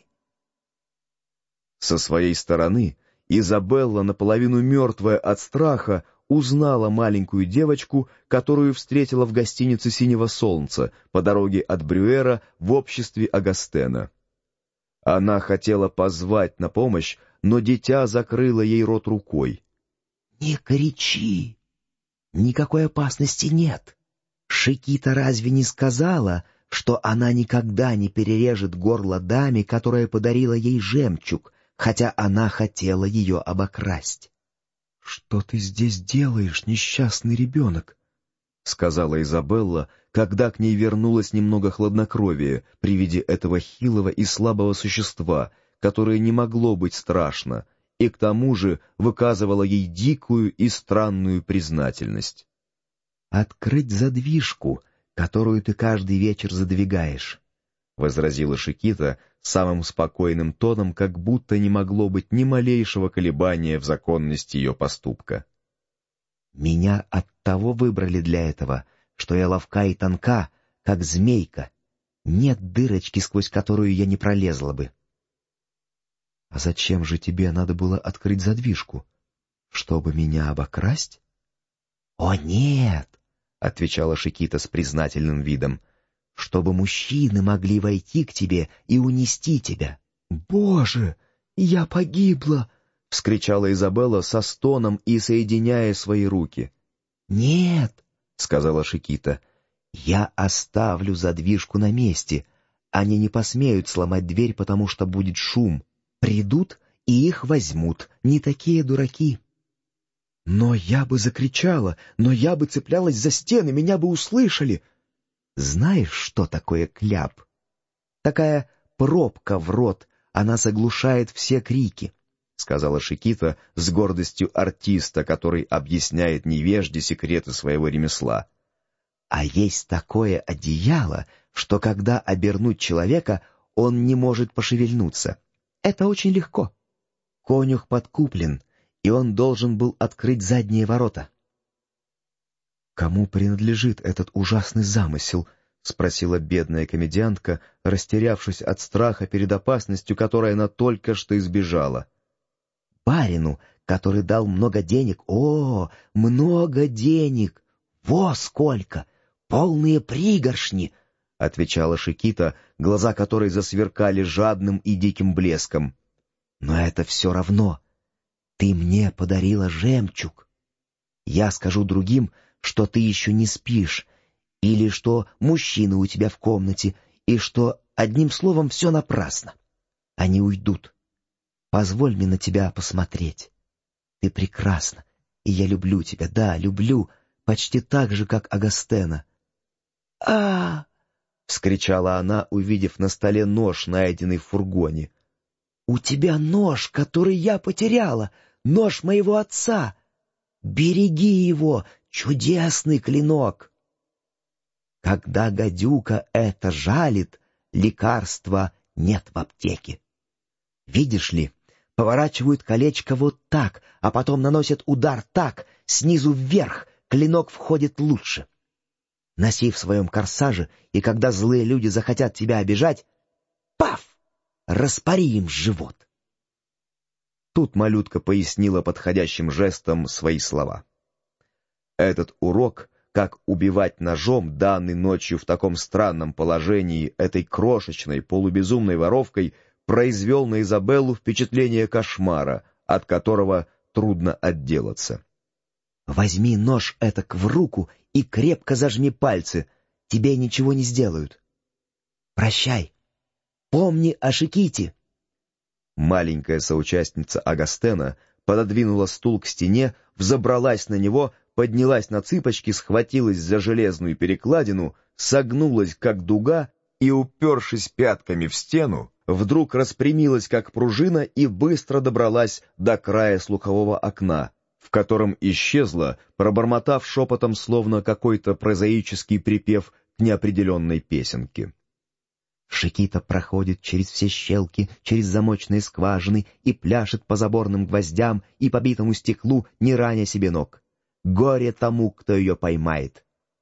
Со своей стороны Изабелла, наполовину мертвая от страха, узнала маленькую девочку, которую встретила в гостинице «Синего солнца» по дороге от Брюэра в обществе Агастена. Она хотела позвать на помощь, но дитя закрыло ей рот рукой. «Не кричи! Никакой опасности нет. Шикита разве не сказала, что она никогда не перережет горло даме, которая подарила ей жемчуг, хотя она хотела ее обокрасть?» «Что ты здесь делаешь, несчастный ребенок?» — сказала Изабелла, когда к ней вернулось немного хладнокровия при виде этого хилого и слабого существа, которое не могло быть страшно, и к тому же выказывало ей дикую и странную признательность. «Открыть задвижку, которую ты каждый вечер задвигаешь», — возразила Шикита самым спокойным тоном, как будто не могло быть ни малейшего колебания в законности ее поступка. «Меня оттого выбрали для этого, что я ловка и тонка, как змейка. Нет дырочки, сквозь которую я не пролезла бы». «А зачем же тебе надо было открыть задвижку? Чтобы меня обокрасть?» «О, нет!» — отвечала Шикита с признательным видом. «Чтобы мужчины могли войти к тебе и унести тебя». «Боже, я погибла!» — вскричала Изабелла со стоном и соединяя свои руки. «Нет!» — сказала Шикита. «Я оставлю задвижку на месте. Они не посмеют сломать дверь, потому что будет шум. Придут и их возьмут, не такие дураки». «Но я бы закричала, но я бы цеплялась за стены, меня бы услышали». «Знаешь, что такое кляп? Такая пробка в рот, она заглушает все крики», — сказала Шикита с гордостью артиста, который объясняет невежде секреты своего ремесла. «А есть такое одеяло, что когда обернуть человека, он не может пошевельнуться. Это очень легко. Конюх подкуплен, и он должен был открыть задние ворота». «Кому принадлежит этот ужасный замысел?» — спросила бедная комедиантка, растерявшись от страха перед опасностью, которой она только что избежала. «Барину, который дал много денег. О, много денег! Во сколько! Полные пригоршни!» — отвечала Шикита, глаза которой засверкали жадным и диким блеском. «Но это все равно. Ты мне подарила жемчуг. Я скажу другим, что ты еще не спишь, или что мужчины у тебя в комнате, и что, одним словом, все напрасно. Они уйдут. Позволь мне на тебя посмотреть. Ты прекрасна, и я люблю тебя, да, люблю, почти так же, как Агастена. а вскричала она, увидев на столе нож, найденный в фургоне. «У тебя нож, который я потеряла, нож моего отца! Береги его, чудесный клинок!» Когда гадюка это жалит, лекарства нет в аптеке. Видишь ли, поворачивают колечко вот так, а потом наносят удар так, снизу вверх, клинок входит лучше. Носи в своем корсаже, и когда злые люди захотят тебя обижать, паф! Распори им живот. Тут малютка пояснила подходящим жестом свои слова. Этот урок, как убивать ножом, данный ночью в таком странном положении этой крошечной полубезумной воровкой, произвел на Изабеллу впечатление кошмара, от которого трудно отделаться. «Возьми нож этак в руку и крепко зажми пальцы, тебе ничего не сделают. Прощай. Помни о Шиките». Маленькая соучастница Агастена пододвинула стул к стене, взобралась на него, поднялась на цыпочки, схватилась за железную перекладину, согнулась, как дуга, и, упершись пятками в стену, вдруг распрямилась, как пружина, и быстро добралась до края слухового окна, в котором исчезла, пробормотав шепотом, словно какой-то прозаический припев к неопределенной песенке. Шикита проходит через все щелки, через замочные скважины и пляшет по заборным гвоздям и побитому стеклу, не раня себе ног. Горе тому, кто ее поймает.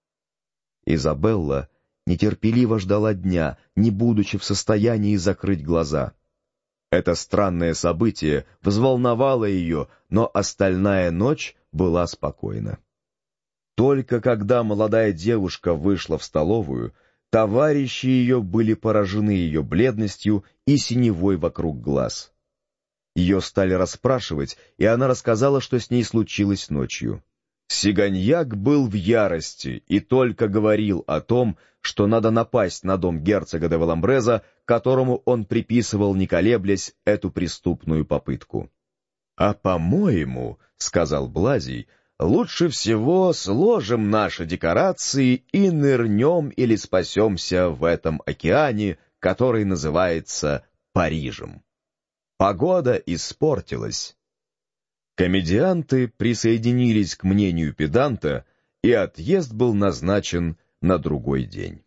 Изабелла нетерпеливо ждала дня, не будучи в состоянии закрыть глаза. Это странное событие взволновало ее, но остальная ночь была спокойна. Только когда молодая девушка вышла в столовую, товарищи ее были поражены ее бледностью и синевой вокруг глаз. Ее стали расспрашивать, и она рассказала, что с ней случилось ночью. Сиганьяк был в ярости и только говорил о том, что надо напасть на дом герцога де Валамбреза, которому он приписывал, не колеблясь, эту преступную попытку. «А по-моему, — сказал Блазий, — лучше всего сложим наши декорации и нырнем или спасемся в этом океане, который называется Парижем. Погода испортилась». Комедианты присоединились к мнению педанта, и отъезд был назначен на другой день.